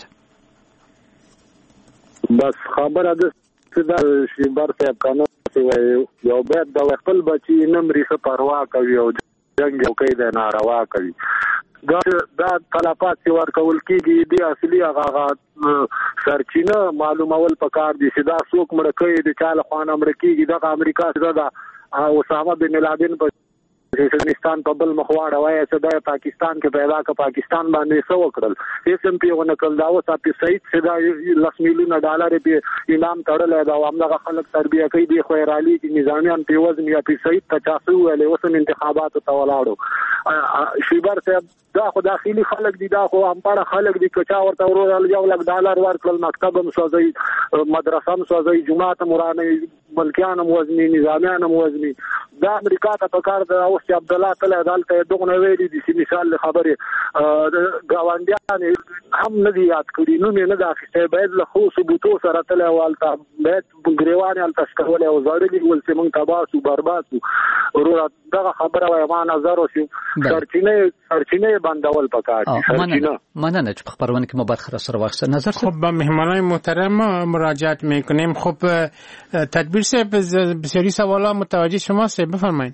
بس خبره ده چې دا شی برته قانون یو بیت د خپل بچی نمرې څخه پروا کوي او جنگ یو کوي د ناروا کوي دا تلفات چې ورکول کېږي د اصلي هغه سرچینه معلومول پکار دي چې دا څوک مړ کوي د چا لخوا مړ کېږي. دغه امریکا څخه دا اسامه بن لادن په افغانستان په بل مخواړه وایي چې دا پاکستان کې پیدا ک پاکستان باندې څه وکړل هیڅ هم پیونه کړل. دا اوس په سعید چې دا $10 میلیون په انعام تړل دا همدغه خلک تربیه کوي د خیرالي کې نظامیان په وزن یا په سعید 50 ولې اوس انتخابات ته ولاړو. شیبر صاحب دا خو داخلي خلک دي دا خو امپاړه خلک دي کچا ورته ورول $1 ورکړل مکتب هم سوځي مدرسه هم سوځي جمعه مرانه ملکیان هم وزني نظامیان هم وزني. دا امریکا ته پکار دا اوس چې عبد الله تعالی دالته دغه ویلي دي چې مثال خبره گاونډیان هم نه دي یاد کړی نو نه دا چې باید له خو ثبوتو سره تل والته باید ګریوان ال تشکول او زړلی ول چې مونږ تباسو برباسو ورو دا خبره وای ما نظر وشي سرچینه بندول پکار دي. مننه چې خبرونه کې مبارک سره واخصه نظر. خب با مهمانان محترم مراجعت میکنیم. خب تدبیر سے بسیاری سوالا متوجه شما سے بفرمایید.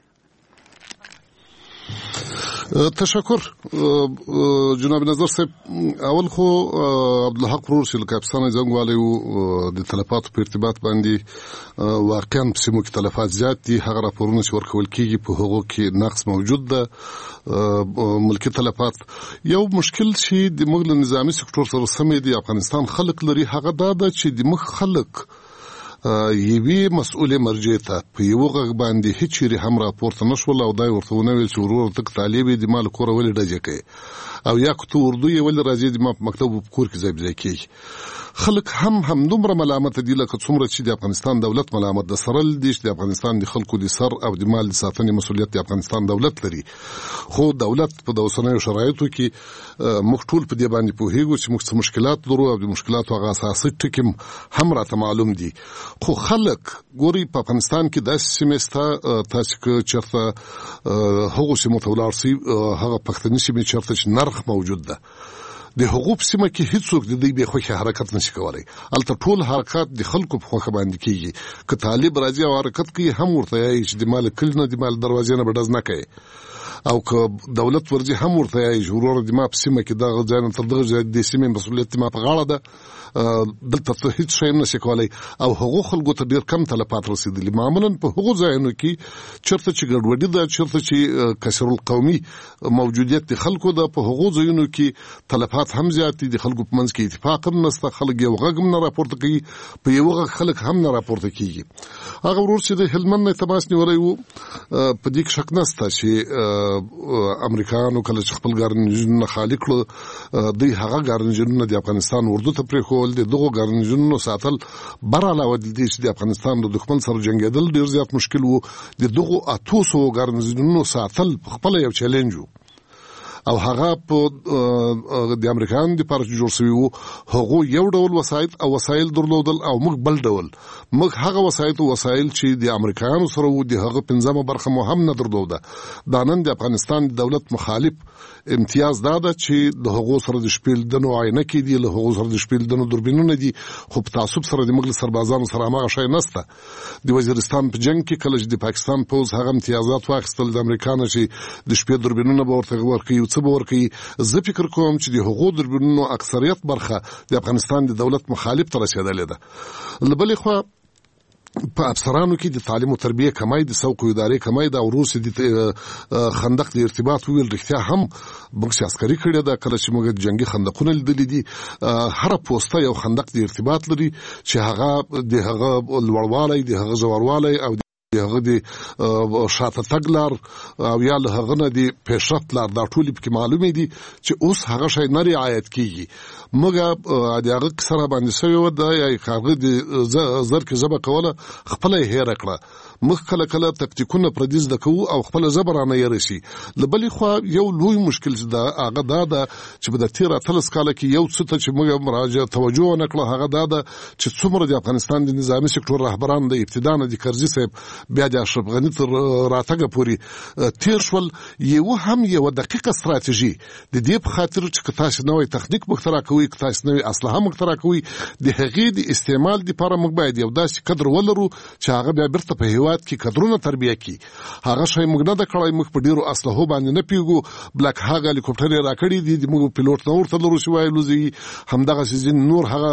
تشکر جناب نظر صاحب. اول خو عبدالحق پرور چې لکه افسانه زنګ والی و د تلفاتو په ارتباط باندې واقعا په سیمو کې تلفات زیات دي. هغه راپورونه چې ورکول کېږي په هغو کې نقص موجود ده. ملکي تلفات یو مشکل چې د موږ له نظامي سکتور سره سمې دي افغانستان خلق لري هغه دا ده چې د موږ خلق یوې مسؤلې مرجع ته په یو غږ باندې هیڅ چیرې هم راپورته نشول او دا ورته ونه ویل چې ورور تک طالب دې مال کور ولې ډجه کوي او یا که اردو یې ولې راځي د مکتب په کور کې ځای ځای کوي. خلک هم دومره ملامت دي لکه څومره چې د افغانستان دولت ملامت د سرل دي چې د افغانستان د خلکو د سر او د مال د ساتنې مسؤلیت د افغانستان دولت لري. خو دولت په د اوسنیو شرایطو کې موږ ټول په دې باندې پوهیږو چې موږ څه مشکلات لرو او د مشکلاتو هغه اساسي ټکي هم راته معلوم دي. خو خلک ګوري په افغانستان کې داسې سیمې شته تاسو که چېرته هغو سیمو ته ولاړ شئ هغه پښتني سیمې چېرته چې نرخ موجود ده د هغو په سیمه کې هیڅوک د دوی بې خوښې حرکت نشي کولی. هلته ټول حرکات د خلکو په خوښه باندې کېږي. که طالب راځي او حرکت کوي هم ورته یایي چې د مال کلي نه د مال دروازې نه به ډز نه کوي او که دولت ورځي هم ورته یایي چې وروره د ما په سیمه کې دغه ځای نه تر دغه ځای د سیمې مسؤلیت د ما په غاړه ده دلته ته هیڅ شی هم نشي کولی. او هغو خلکو ته ډېر کم تلفات رسېدلي معمولا په هغو ځایونو کې چېرته چې ګډوډي ده چېرته چې کسر القومي موجودیت د خلکو ده په هغو ځایونو کې تلفات هم زیات دي. د خلکو په منځ کې اتفاق هم نشته. خلک یو غږ هم نه راپورته کوي په یو غږ خلک هم نه راپورته کېږي. هغه ورور چې د هلمند نه تماس نیولی و په دې کې شک نشته چې امریکایانو کله چې خپل ګارنیزیونونه خالي کړل دوی هغه ګارنیزیونونه د افغانستان اردو ته پرېښول. د دغو ګارنیزیونونو ساتل بر علاوه د دې چې د افغانستان د دښمن سره جنګېدل ډېر زیات مشکل و. د دغو 800 ګارنیزیونونو ساتل خپله یو چیلنج و او هغه په د امریکایانو دپاره چې جوړ شوي وو هغو یو ډول وسایل درلودل او موږ بل ډول. موږ هغه وسایل چې د امریکایانو سره وو د هغه 5مه برخه مو هم نه درلوده. دا نن د افغانستان د دولت مخالف امتیاز دا ده چې د هغو سره د شپې لیدنو عینکې دي له هغو سره د شپې لیدنو دوربینونه دي خو په تعصب سره د موږ له سربازانو سره هماغه شی نشته. د وزیرستان په جنګ کې کله چې د پاکستان پوځ هغه امتیازات واخیستل د امریکا نه چې د شپې دوربینونه به ورته ورکوي څه به ورکوي. زه فکر کوم چې د هغو دوربینونو اکثریت برخه د افغانستان د دولت مخالف ته رسېدلې ده. له بلې خوا په افسرانو کې د تعلیم او تربیه کمای د سوق او ادارې کمای د وروسي د خندق د ارتباط ویل رښتیا هم موږ عسکري کړی دا کله چې موږ جنگي خندقونه لیدلې دي. هر پوسټه یو خندق د ارتباط لري چې هغه د هغه لوړوالی د هغه زوروالی او هغه د شاته تګ لار او یا له هغه نه د پیشرفت لار دا ټولې پکې معلومې دي چې اوس هغه شی نه رعایت کېږي. موږ د هغه کیسه راباندې شوې وه دا یا هغه د زر کې ژبه کوله خپله یې هېره کړه. موږ کله کله تکتیکونه پردي زده کوو او خپله ژبه رانه هېره شي. له بلې خوا یو لوی مشکل چې هغه دا ده چې په د تېر 18 کاله کې یو څه ته چې موږ مراجعه توجه ونه کړه هغه دا ده چې څومره د افغانستان د نظامي سکتور رهبران د ابتدا نه د کرزي صاحب بیا د اشرف غنی تر راتګ پورې تیر شول یو دقیقه ستراتیژي د دې په خاطر چې تاسو نوې تخنیک مخترع کوي تاسو نوې اسلحه مخترع کوي د هغې د استعمال لپاره موږ باید یو داسې قدر ولرو چې هغه بیا بیرته په هیواد کې قدرونه تربیه کړي هغه شی موږ نه د کړای موږ په ډیرو اسلحو باندې نه پیګو بلک هغه هلیکوپټر راکړي دي موږ پیلوټ نه ورته لرو چې وایي لوزي همدغه سيزن نور هغه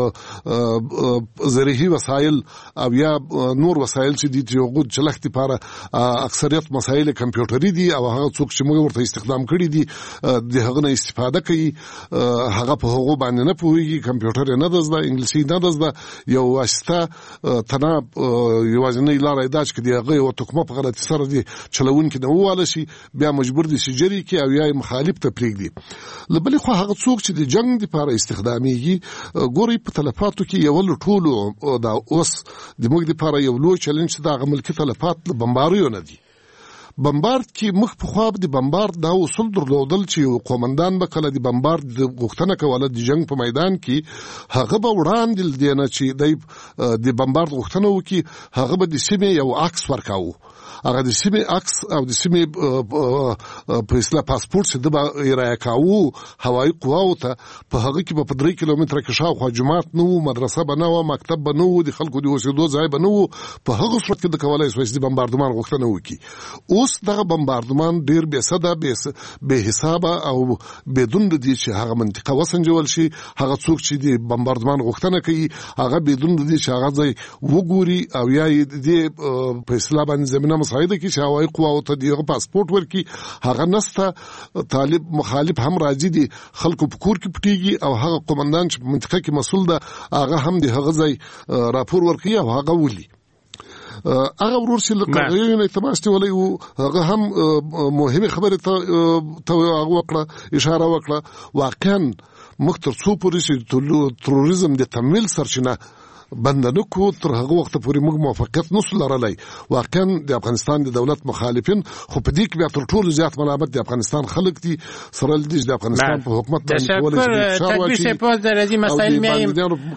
زرهي وسایل او یا نور وسایل چې دي چې وګد چلخت لپاره اکثریت مسایل کمپیوټري دي او هغه څوک چې موږ ورته استخدام کړي دي د هغه نه استفاده کوي هغه په هغه باندې نه پوهیږي کمپیوټر نه دزده انګلیسي نه دزده یو واسطه تناب یوازینی لارې دا چې دی هغه او تکمه په غلطي سره دي چلون کې نه واله شي بیا مجبور دي سجري کې او یا مخالف ته پریږدي لبلې خو هغه څوک چې د جنگ لپاره استخداميږي ګوري په تلفاتو کې یو ټولو دا اوس د موږ لپاره یو لوی چیلنج دا ملکی تلفات بمباریو نه دي بمبارد کې مخ په خواب د بمبارد دا اصول درلودل چې قومندان به کله د بمبارد غوښتنه کوله د جنگ په میدان کې هغه به وړاندې دینه چې د بمبارد غوښتنه وکي هغه به د سیمې یو عکس ورکاو هغه د سیمې عکس او د سیمې په اصطلاح پاسپورت چې د ایرای کاوه هوایي قواو ته په هغه کې په 3 کیلومتره کې شاوخوا جماعت نو مدرسه بنو مکتب بنو د خلکو د اوسېدو ځای بنو په هغه صورت کې د کولای شو چې د بمباردمان غوښتنه وکي اوس دغه بمباردمان ډیر به صدا به حسابه او بدون د دې چې هغه منطقه وسنجول شي هغه څوک چې د بمباردمان غوښتنه کوي هغه بدون د دې چې هغه ځای وګوري او یا د په اصطلاح باندې زمينه مساعده کې چې هوایي قواو ته دغه پاسپورت ورکي هغه نسته طالب مخالف هم راځي دي خلکو په کور کې پټيږي او هغه قومندان چې منطقه کې مسؤل ده هغه هم د هغه ځای راپور ورکي او هغه ولي هغه ورور چې لکه نه تماس ته ولې هغه هم مهمه خبره ته هغه وکړه اشاره وکړه واقعا مختر څو پوری چې تروریزم د تمویل سرچینه بندنه کو تر هغه وخت پورې موږ موافقت نسو لرلای واقعا د افغانستان د دولت مخالفین خو په دې کې بیا تر ټولو زیات ملامت د افغانستان خلک دي سره د افغانستان په حکومت باندې کولای شي تدبیر سپاس در از این مسائل میایم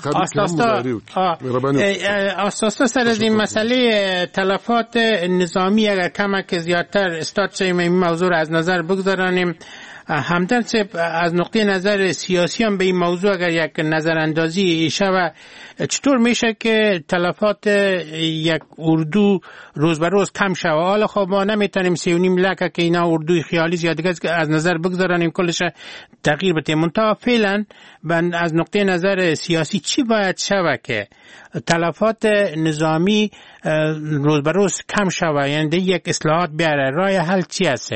اساسا سر از این مسئله تلفات نظامی اگر کمک زیادتر استاد شیم این موضوع را از نظر بگذارانیم همدن از نقطه نظر سیاسی هم به این موضوع اگر یک نظر اندازی شود چطور میشه که تلفات یک اردو روز به روز کم شود حالا خب ما نمیتونیم 3.5 لکه که اینا اردوی خیالی زیادگی از نظر بگذارنیم کلش تغییر بده منتها فعلا از نقطه نظر سیاسی چی باید شود که تلفات نظامی روز به روز کم شود یعنی یک اصلاحات بیاره راه حل چی هست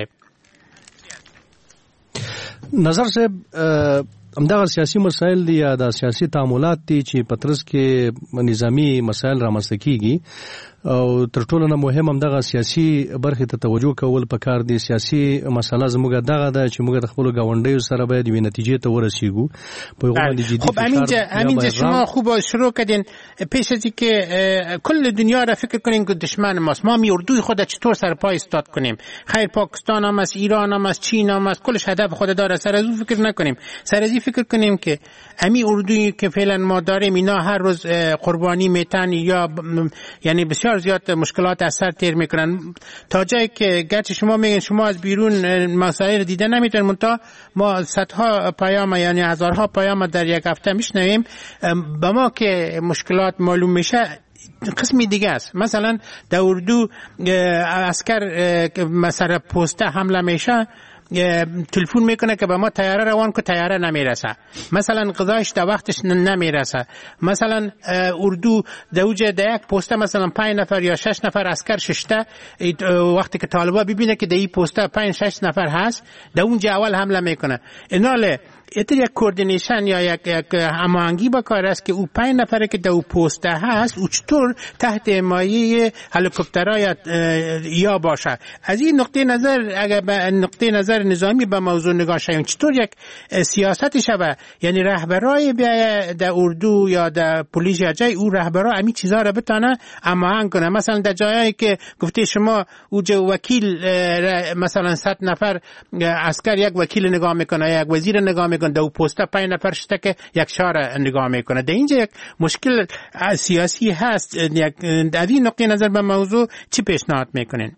نظر صاحب همدغه سیاسي مسایل دي یا د سیاسي تعاملات دي چې پترس کې نظامی مسایل رامنځته کیږي او تر ټولو نه مهم همدغه سیاسي برخه ته توجه کول پکار دي سیاسي مسله زموږ دغه ده چې موږ د خپل گاونډیو سره باید وی نتیجې ته ورسیږو په یو باندې جدي خب همینجا شما خوب شروع کردین پیش از اینکه کل دنیا را فکر کنیم که دشمن ماست ما می اردوی خود چطور سر پای ایستاد کنیم خیر پاکستان هم است ایران هم است چین هم است کلش هدف خود داره سر از اون فکر نکنیم سر از این فکر کنیم که امی اردویی که فعلا ما داریم اینا هر روز قربانی میتن یا یعنی بسیار زیاد مشکلات از سر تیر میکنن تا جایی که گرچه شما میگن شما از بیرون مسائل دیده نمیتونید منتها ما صدها پیام یعنی هزارها پیام در یک هفته میشنویم با ما که مشکلات معلوم میشه قسمی دیگه است مثلا در اردو عسکر مثلا پسته حمله میشه تلفن میکنه که به ما طیاره روان که طیاره نمیرسه مثلا غذاش در وقتش نمیرسه مثلا اردو دوجه در یک پسته مثلا 5 نفر یا 6 نفر عسکر ششته وقتی که طالبا ببینه که در این پسته 5-6 نفر هست در اونجا اول حمله میکنه ایناله ایتر یک کوردینیشن یا یک هماهنگی با کار است که او 5 نفره که در او پسته هست او چطور تحت حمایه هلیکوپترها یا باشه از این نقطه نظر اگر به نقطه نظر نظامی به موضوع نگاه شویم چطور یک سیاستی شود یعنی رهبرای در اردو یا در پلیس یا جای او رهبرا همین چیزا را بتونه هماهنگ کنه مثلا در جایی که گفته شما او وکیل مثلا 100 نفر عسکر یک وکیل نگاه میکنه یک وزیر نگاه میکنه دو پستا 5 نفر شده که یک شهر نگاه میکنه. در اینجا یک مشکل سیاسی هست. از این نقطه نظر به موضوع چی پیشنهاد میکنین؟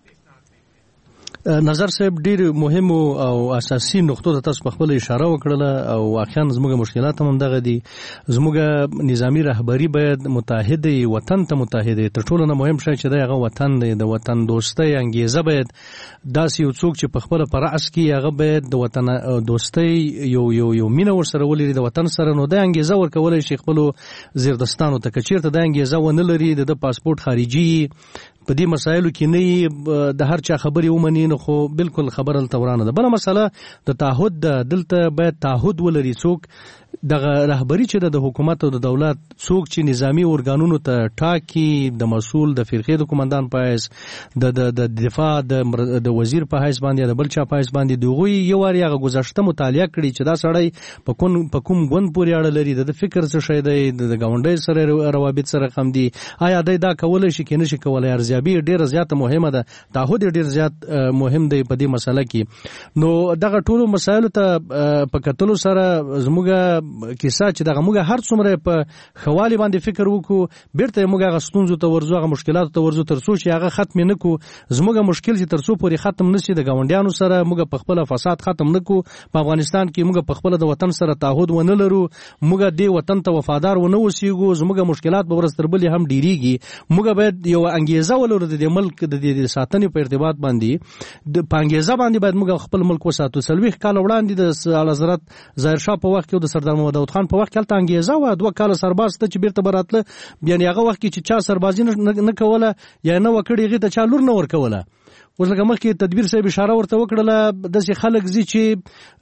نظر صاحب ډیر مهم او اساسي نقطو ته تاسو په خپل اشاره وکړه او واقعا زموږ مشکلات هم دغه دي. زموږ نظامی رهبری باید متحد وطن ته متحد تر ټولو نه مهم شي چې دغه وطن دی. د وطن دوستۍ انګیزه باید داسې یو څوک چې په خپل پر راس کې هغه باید د وطن دوستۍ یو مینه ورسره ولري د وطن سره، نو د انګیزه ورکول شي خپل زیردستانو ته. کچیرته د انګیزه ونه لري د پاسپورت خارجي په دې مسایلو کې نه د هر چا خبرې ومني، نو خو بالکل خبره تورانه ده. بل مسله د تعهد دلته باید تعهد ولري څوک دغه رهبری چې د حکومت او د دولت څوک چې نظامی ارګانونو ته ټاکي د مسؤل د فرقې د کمانډان په حیث د دفاع د وزیر په حیث باندې د بل چا په حیث باندې دغه یو واری هغه گذشته مطالعه کړي چې دا سړی په کوم غوند پورې اړه لري، د فکر څه شي دی، د گاونډي سره روابط سره کم دي، آیا دا کولای شي کې نشي کولای. ارزیابي ډیره زیاته مهمه ده، تعهد ډیر زیات مهم دی په دې مسله کې. نو دغه ټولو مسایلو ته په کتلو سره زموږ کیسه چې دغه موږ هر څومره په خوالي باندې فکر وکړو بیرته موږ هغه ستونزو ته ورځو، هغه مشکلاتو ته ورځو، ترڅو چې هغه ختم نه کو. زموږ مشکل چې ترڅو پورې ختم نشي د گاونډیانو سره موږ په خپل فساد ختم نکو. په افغانستان کې موږ په خپل د وطن سره تعهد ونه لرو، موږ دې وطن ته وفادار ونه اوسېږو، زموږ مشکلات به ورستر بلې هم ډیریږي. موږ باید یو انګیزه ولرو د ملک د ساتنې په ارتباط باندې د پانګیزه باندې باید موږ خپل ملک وساتو. 40 کال وړاندې د اعلی حضرت ظاهر شاه په وخت کې د سردار محمد داود خان په وخت کې انګیزه و 2 کال سرباز ته چې بیرته براتله، یعنی هغه وخت کې چې چا سربازي نه کوله یا نه وکړي هغه ته چا لور نه ورکوله. اوس لکه مخکې تدبیر صاحب اشاره ورته وکړله داسې خلک زی چې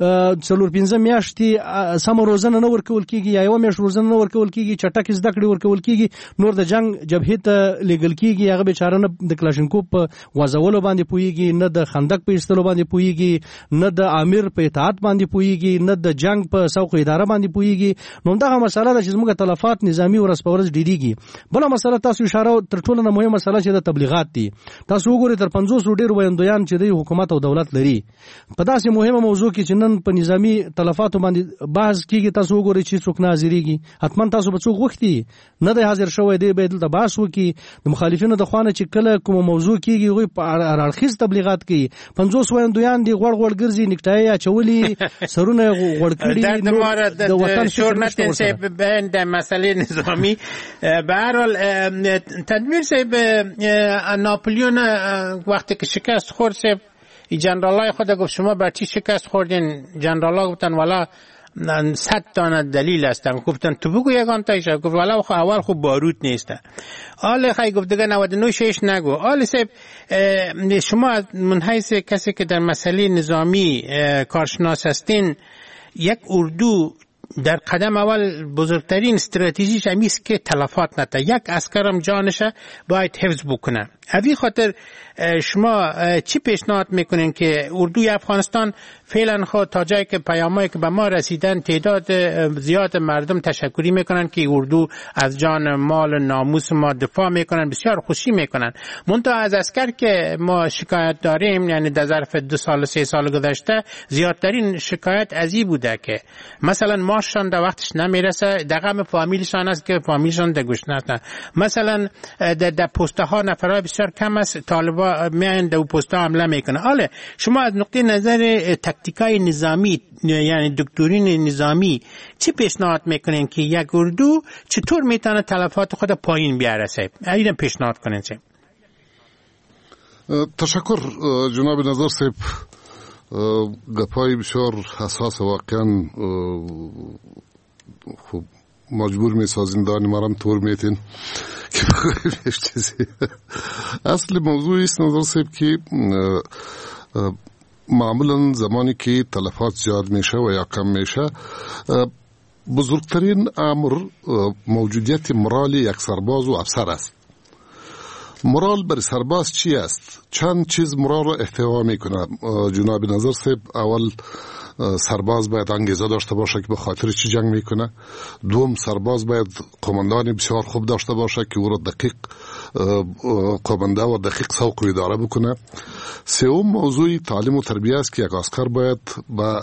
4-5 میاشتې سم روزنه نه ورکول کیږي یا یو میاشت روزنه نه ورکول کیږي، چټک زده کړې ورکول کیږي، نور د جنگ جبهې ته لېږل کیږي، هغه بیچاره نه د کلاشینکوف په وازولو باندې پوهیږي، نه د خندق په ایستلو باندې پوهیږي، نه د امیر په اطاعت باندې پوهیږي، نه د جنگ په سوق اداره باندې پوهیږي. نو دغه مسله ده چې موږ تلفات نظامی ورځ په ورځ ډیریږي. بل مسله تاسو اشاره تر ټولو نه مهمه مسله چې د تبلیغات دي. تاسو وګورئ تر 500 ډیر ویندویان چې د حکومت او دولت لري په داسې مهمه موضوع کې چې نن په نظامی تلفاتو باندې بحث کیږي، تاسو وګورئ چې څوک نه حاضرېږي. حتما تاسو به څوک غوښتي نه دی حاضر شوی دی، به دلته بحث وکړي. د مخالفینو د خوانه چې کله کوم موضوع کیږي هغوی په اړخیز تبلیغات کوي. 500 ویندویان دي غوړ ګرځي، نکټایي اچولي، سرونه غوړ کړي. د وطن شورنت صاحب د مسئله نظامی به هر حال تدبیر صاحب ناپلیون وقتی که شکست خورد صاحب جنرالای خود گفت شما بر چی شکست خوردین؟ جنرالا گفتن والا 100 تا دلیل هستن. گفتن تو بگو یگان تایش. گفت والا اول خوب باروت نیسته. آل خیلی گفت دیگه 99 شیش نگو. آل صاحب شما من حیث کسی که در مسئله نظامی کارشناس هستین، یک اردو در قدم اول بزرگترین استراتژیش همیست که تلفات نته. یک عسکرم جانشه باید حفظ بکنه. اوی خاطر شما چی پیشنهاد میکنین که اردوی افغانستان فعلا خود تا جایی که پیامایی که به ما رسیدن تعداد زیاد مردم تشکری میکنن که اردو از جان مال ناموس ما دفاع میکنن، بسیار خوشی میکنن. منتها از عسکر که ما شکایت داریم، یعنی در ظرف 2 سال 3 سال گذشته زیادترین شکایت از این بوده که مثلا ماشان در وقتش نمیرسه، دغم فامیلشان است که فامیلشان در گوش نستن. مثلا در پسته ها نفرای بسیار کم است، طالبا میان در پسته ها حمله میکنه. حالا شما از نقطه نظر تکتیکای نظامی، یعنی دکترین نظامی، چی پیشنهاد میکنین که یک اردو چطور میتونه تلفات خود پایین بیاره؟ اینو پیشنهاد کنین. تشکر جناب نظر صاحب. گپای بسیار حساس واقعا خوب مجبور میسازین دانی مرم طور میتین که بخوایش چیزی. اصل موضوع است نظر صاحب که معمولا زمانی که تلفات زیاد میشه و یا کم میشه، بزرگترین امر موجودیت مرال یک سرباز و افسر است. مرال بر سرباز چی است؟ چند چیز مرال را احتوا میکنه. جناب نظر صاحب اول سرباز باید انگیزه داشته باشه که به خاطر چی جنگ میکنه. دوم سرباز باید قماندانی بسیار خوب داشته باشه که او را دقیق قمانده و دقیق سوق و اداره بکنه. سوم موضوع تعلیم و تربیت است که یک عسکر باید با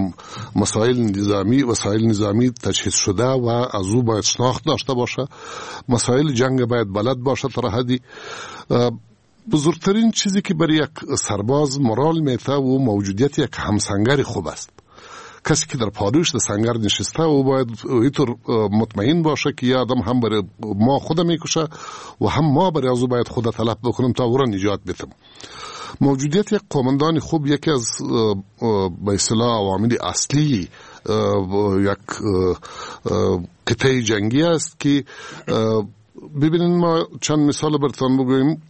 وسایل نظامی تجهیز شده و از او باید شناخت داشته باشه. مسائل جنگ باید بلد باشه تا حدی. بزرگترین چیزی که برای یک سرباز مورال میته و موجودیت یک همسنگر خوب است. کسی که در پادوش در سنگر نشسته و باید اینطور مطمئن باشه که یا آدم هم برای ما خود میکشه و هم ما برای از او باید خود طلب بکنیم تا او را نجات بدیم. موجودیت یک قماندان خوب یکی از به اصطلاح عوامل اصلی یک قطعه جنگی است که ببینید ما چند مثال براتون بگویم.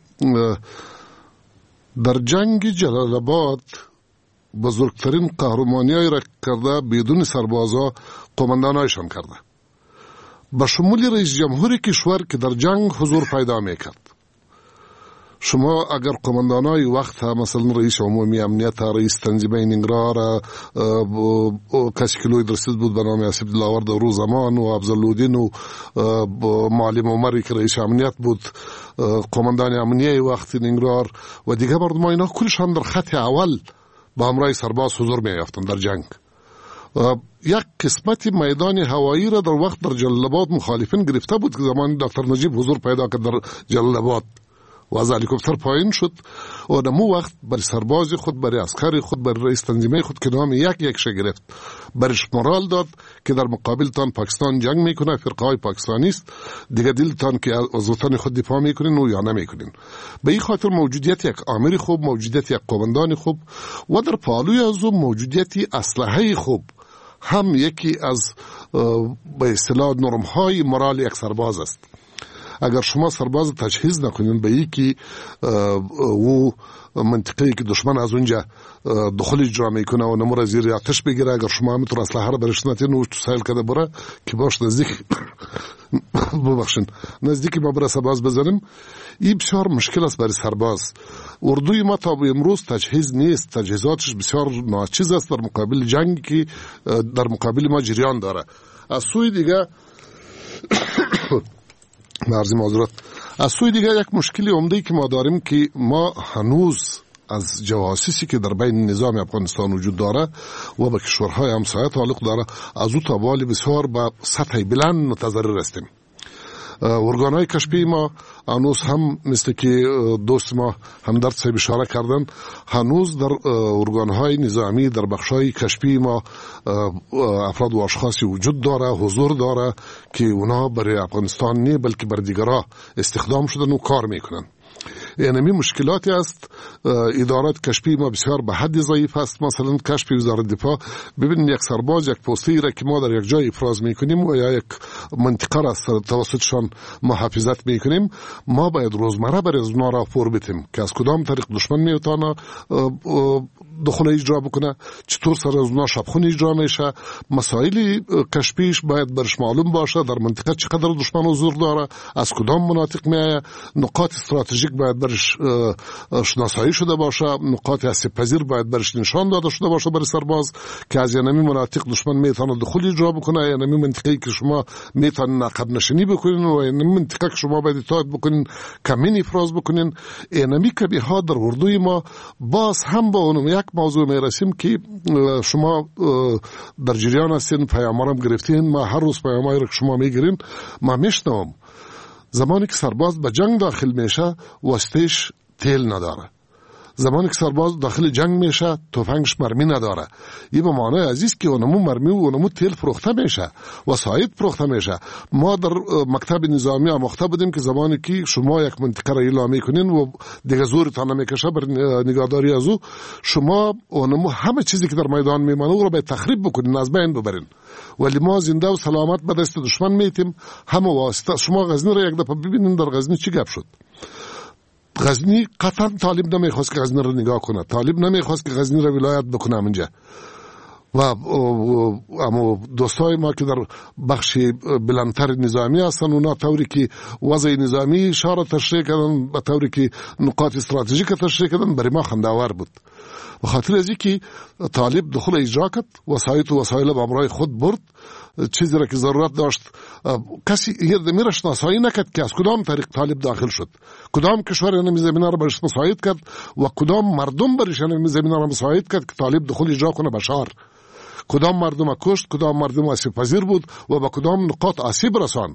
در جنگ جلال آباد بزرگترین قهرمانی‌های را کرده بدون سربازا قماندانایشان کرده، به شمول رئیس جمهور کشور که در جنگ حضور پیدا میکرد. شما اگر قماندانای وقت مثلا رئیس عمومی امنیت، رئیس تنظیم ننگرهار، کسی که لوی درسید بود به نام اسیب دلاور در روز زمان و افضلالدین و معلم عمری که رئیس امنیت بود، قماندان امنیه وقت ننگرهار و دیگه مردم اینا کلشان در خط اول با همراه سرباز حضور می یافتند در جنگ. یک قسمت میدان هوایی را در وقت در جلال آباد مخالفین گرفته بود که زمان دکتر نجیب حضور پیدا کرد در جلال آباد و از هلیکوپتر پایین شد و دمو وقت برای سرباز خود، برای عسکر خود، برای رئیس تنظیمه خود که نام یک گرفت، برش مورال داد که در مقابل تان پاکستان جنگ میکنه، فرقه های پاکستانی است، دیگه دلتان که از وطن خود دفاع میکنین و یا نمیکنین. به این خاطر موجودیت یک آمر خوب، موجودیت یک قماندان خوب و در پالوی از اون موجودیت اسلحه خوب هم یکی از به اصطلاح نرم های مورال یک سرباز است. اگر شما سرباز تجهیز نکنین به یکی و منطقه‌ای که دشمن از اونجا دخول اجرا میکنه و نمور زیر آتش بگیره، اگر شما همینطور اسلحه را برش نتین و سایل کده بره که باش نزدیک نزدیک ما بره سرباز بزنیم، این بسیار مشکل است برای سرباز. اردوی ما تا امروز تجهیز نیست، تجهیزاتش بسیار ناچیز است در مقابل جنگی که در مقابل ما جریان داره. از سوی دیگه از سوی دیگه یک مشکلی عمده‌ای که ما داریم که ما هنوز از جواسیسی که در بین نظام افغانستان وجود داره و به کشورهای همسایه تعلق داره از او تابالی بسیار به سطح بلند متضرر هستیم. ارگانهای کشفی ما هنوز هم مثل که دوست ما همدرد صاحب اشاره کردن، هنوز در ارگانهای نظامی در بخشهای کشفی ما افراد و اشخاصی وجود داره، حضور داره که اونا برای افغانستان نه بلکه برای دیگرها استخدام شدن و کار میکنن. اینمی مشکلاتی است. ادارات کشفی ما بسیار به حد ضعیف است. مثلا کشف وزارت دفاع، ببینید یک سرباز یک پستی را که ما در یک جای افراز میکنیم و یا یک منطقه را توسطشان محافظت میکنیم، ما باید روزمره برای از اونا راپور بدیم که از کدام طریق دشمن میتونه دخول اجرا بکنه، چطور سر از اونا شبخون اجرا میشه، مسائل کشفیش باید برش معلوم باشه، در منطقه چقدر دشمن حضور داره، از کدام مناطق میایه، نقاط استراتژیک باید برش شناسایی شده باشه، نقاط آسیب پذیر باید برش نشان داده شده باشه برای سرباز که از اینمی مناطق دشمن میتونه دخول اجرا بکنه، اینمی منطقه‌ای که شما میتونه عقب نشینی بکنین و اینمی منطقه که شما باید اطاعت بکنین، کمین افراز بکنین. اینمی که بها در اردوی ما باز هم با اونم یک موضوع میرسیم که شما در جریان هستین، پیامارم گرفتین، ما هر روز پیامایی رو که شما میگیرین ما میشنوم. زمانی که سرباز به جنگ داخل میشه واسطش تیل نداره، زمانی که سرباز داخل جنگ میشه تفنگش مرمی نداره. این به معنی عزیز که اونمو مرمی و اونمو تیل فروخته میشه، وسایط فروخته میشه. ما در مکتب نظامی آموخته بودیم که زمانی که شما یک منطقه را اعلام میکنین و دیگه زورتان نمیکشه بر نگهداری از او، شما اونمو همه چیزی که در میدان میمانه او را به تخریب بکنین، از بین ببرین، ولی ما زنده و سلامت به دست دشمن میتیم. همه واسطه شما غزنی را یک دفعه ببینین، در غزنی چی گپ شد. غزنی قطعا طالب نمیخواست که غزنی را نگاه کنه، طالب نمیخواست که غزنی را ولایت بکنه. منجا و اما دوستای ما که در بخش بلندتر نظامی هستند اونا طوری که وضع نظامی شهر تشریح کردن به طوری که نقاط استراتژیک تشریح کردن برای ما خنداور بود. به خاطر از اینکه طالب دخول اجرا کرد وسایل به همراه خود برد، چیزی را که ضرورت داشت کسی میره شناسایی نکرد که از کدام طریق طالب داخل شد، کدام کشور این زمینه را برش مساعد کرد و کدام مردم برش این زمینه را مساعد کرد که طالب دخول اجرا کنه به شهر، کدام مردم کشت، کدام مردم آسیب پذیر بود و به کدام نقاط آسیب رساند.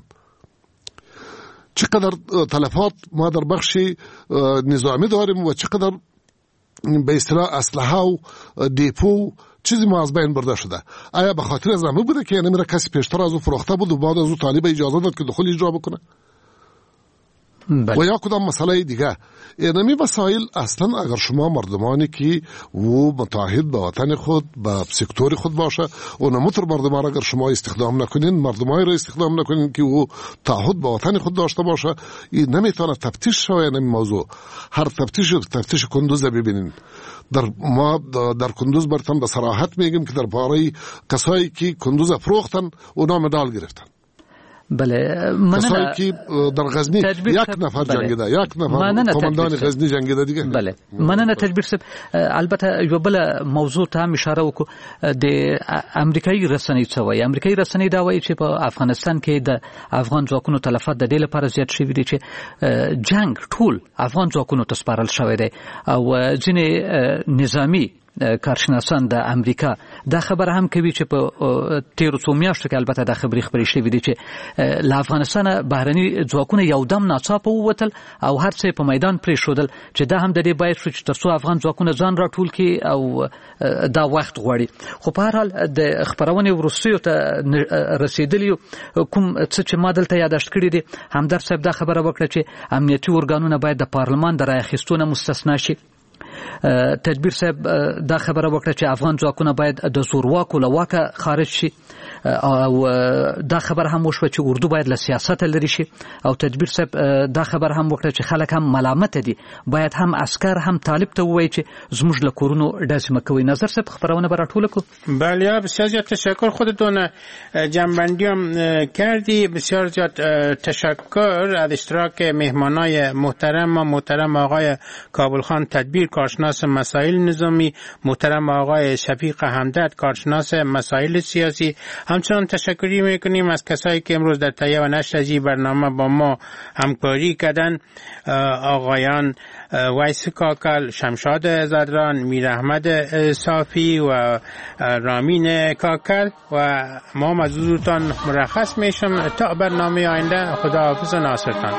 چقدر تلفات ما در بخش نظامی داریم و چقدر به اصطلاح اسلحه و دیپو چیزی ما از بین برده شده. آیا به خاطر از همه بوده که نمیره کسی پیشتر از او فروخته بود و بعد از او طالب اجازه داد که دخول اجرا بکنه؟ و یا کدام مسئله دیگه؟ اینمی مسائل اصلا اگر شما مردمانی که و متعهد به وطن خود به سکتور خود باشه و نموتر مردمان اگر شما استخدام نکنین، مردمانی را استخدام نکنین که او تعهد به وطن خود داشته باشه، این نمیتونه تفتیش شوه. اینمی موضوع هر تفتیش کندوز ببینین. ما در کندوز برتن به صراحت میگیم که در باره کسایی که کندوز فروختن اونا مدال گرفتن. بله، کسایی که در غزنی یک نفر جنگیده، یک نفر کماندان غزنی جنگیده دیگه. بله، مننه تجبیر صاحب. البته یو بل موضوع ته هم اشاره وکړو د امریکایي رسنۍ څه وایي. امریکایي رسنۍ دا وایي چې په افغانستان کې د افغان ځواکونو تلفات د دې لپاره زیات شوي دي چې جنگ ټول افغان ځواکونو ته سپارل شوی دی او ځینې نظامی کارشناسان د امریکا دا خبره هم کوي چې په تیرو څو میاشتو کې البته دا خبرې خپرې شوې دي چې له افغانستانه بهرني ځواکونه یو دم ناڅاپه ووتل او هر څه په میدان پرېښودل چې دا هم د دې باعث شو چې تر څو افغان ځواکونه ځان راټول کړي او دا وخت غواړي. خو په هر حال د خپرونې وروستیو ته رسېدلي کوم څه چې ما دلته یاداشت کړي دي، همدرد صاحب دا خبره وکړه چې امنیتي ارګانونه باید د پارلمان د رای اخیستو نه مستثنا شي. تدبیر صاحب دا خبره وکړه چې افغان ځواکونه باید د زورواکو له واکه خارج شي او دا خبر هم وشو چې اردو باید له سیاست لري شي او تدبیر صاحب دا خبر هم وکړه چې خلک هم ملامت دي، باید هم عسكر هم طالب ته وایي چې زموږ له کورونو ډز مکوي. نظر صاحب خبرونه براتول کو. بله، بسیار زیاد تشکر، خودتون جنبندی هم کردی. بسیار زیاد تشکر از اشتراک مهمانای محترم آقای کابل خان تدبیر کارشناس مسائل نظامی، محترم آقای شفیق همدرد کارشناس مسائل سیاسی. همچنان تشکری میکنیم از کسایی که امروز در تهیه و نشر از این برنامه با ما همکاری کردن، آقایان ویس کاکل، شمشاد زدران، میر احمد صافی و رامین کاکل و ما از حضورتان مرخص میشم تا برنامه آینده. خداحافظ و ناصرتان.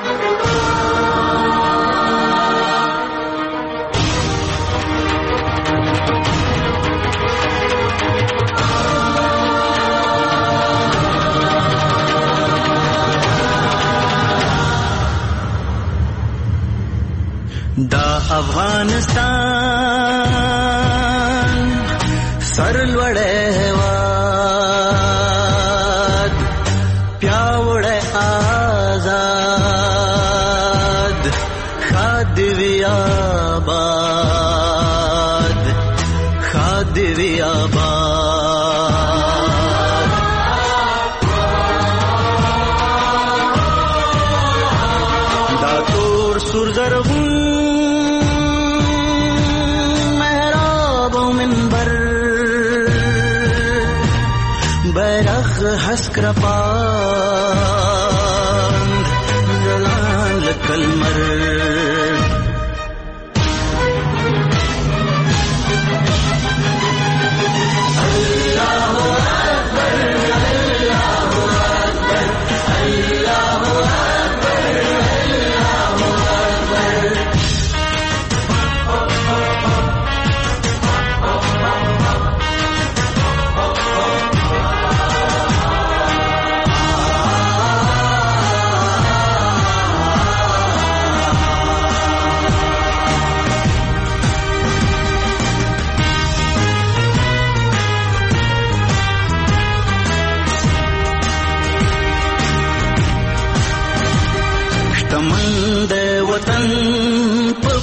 دا افغانستان سرلوړی هیواد پیاوړی آزاد ښاد وي آباد ښاد وي آباد دا تور سور زرغون حسک رپان جلان لکلمر اللہ اکبر اللہ اکبر اللہ اکبر اللہ اکبر.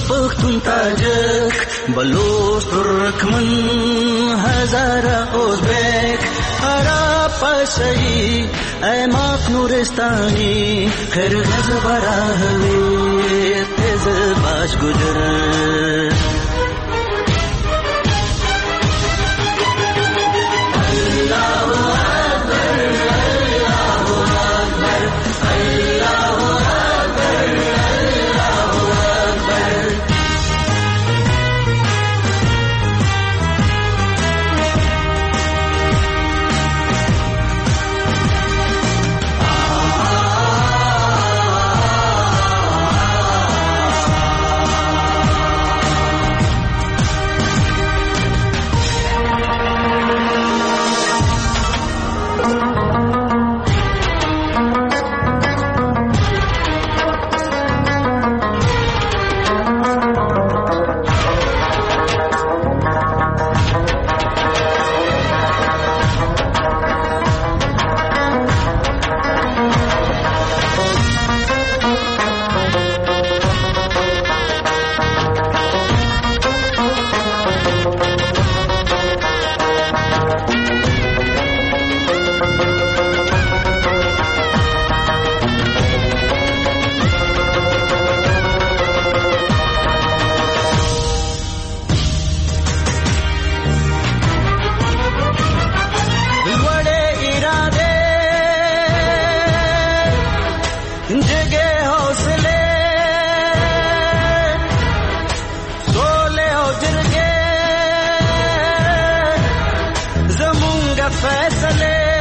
پختون تاجک بلوچ ترکمن هزاره ازبک عرب پشهی ایماق نورستانی خرغز براهوی تیز باش گجر फैसले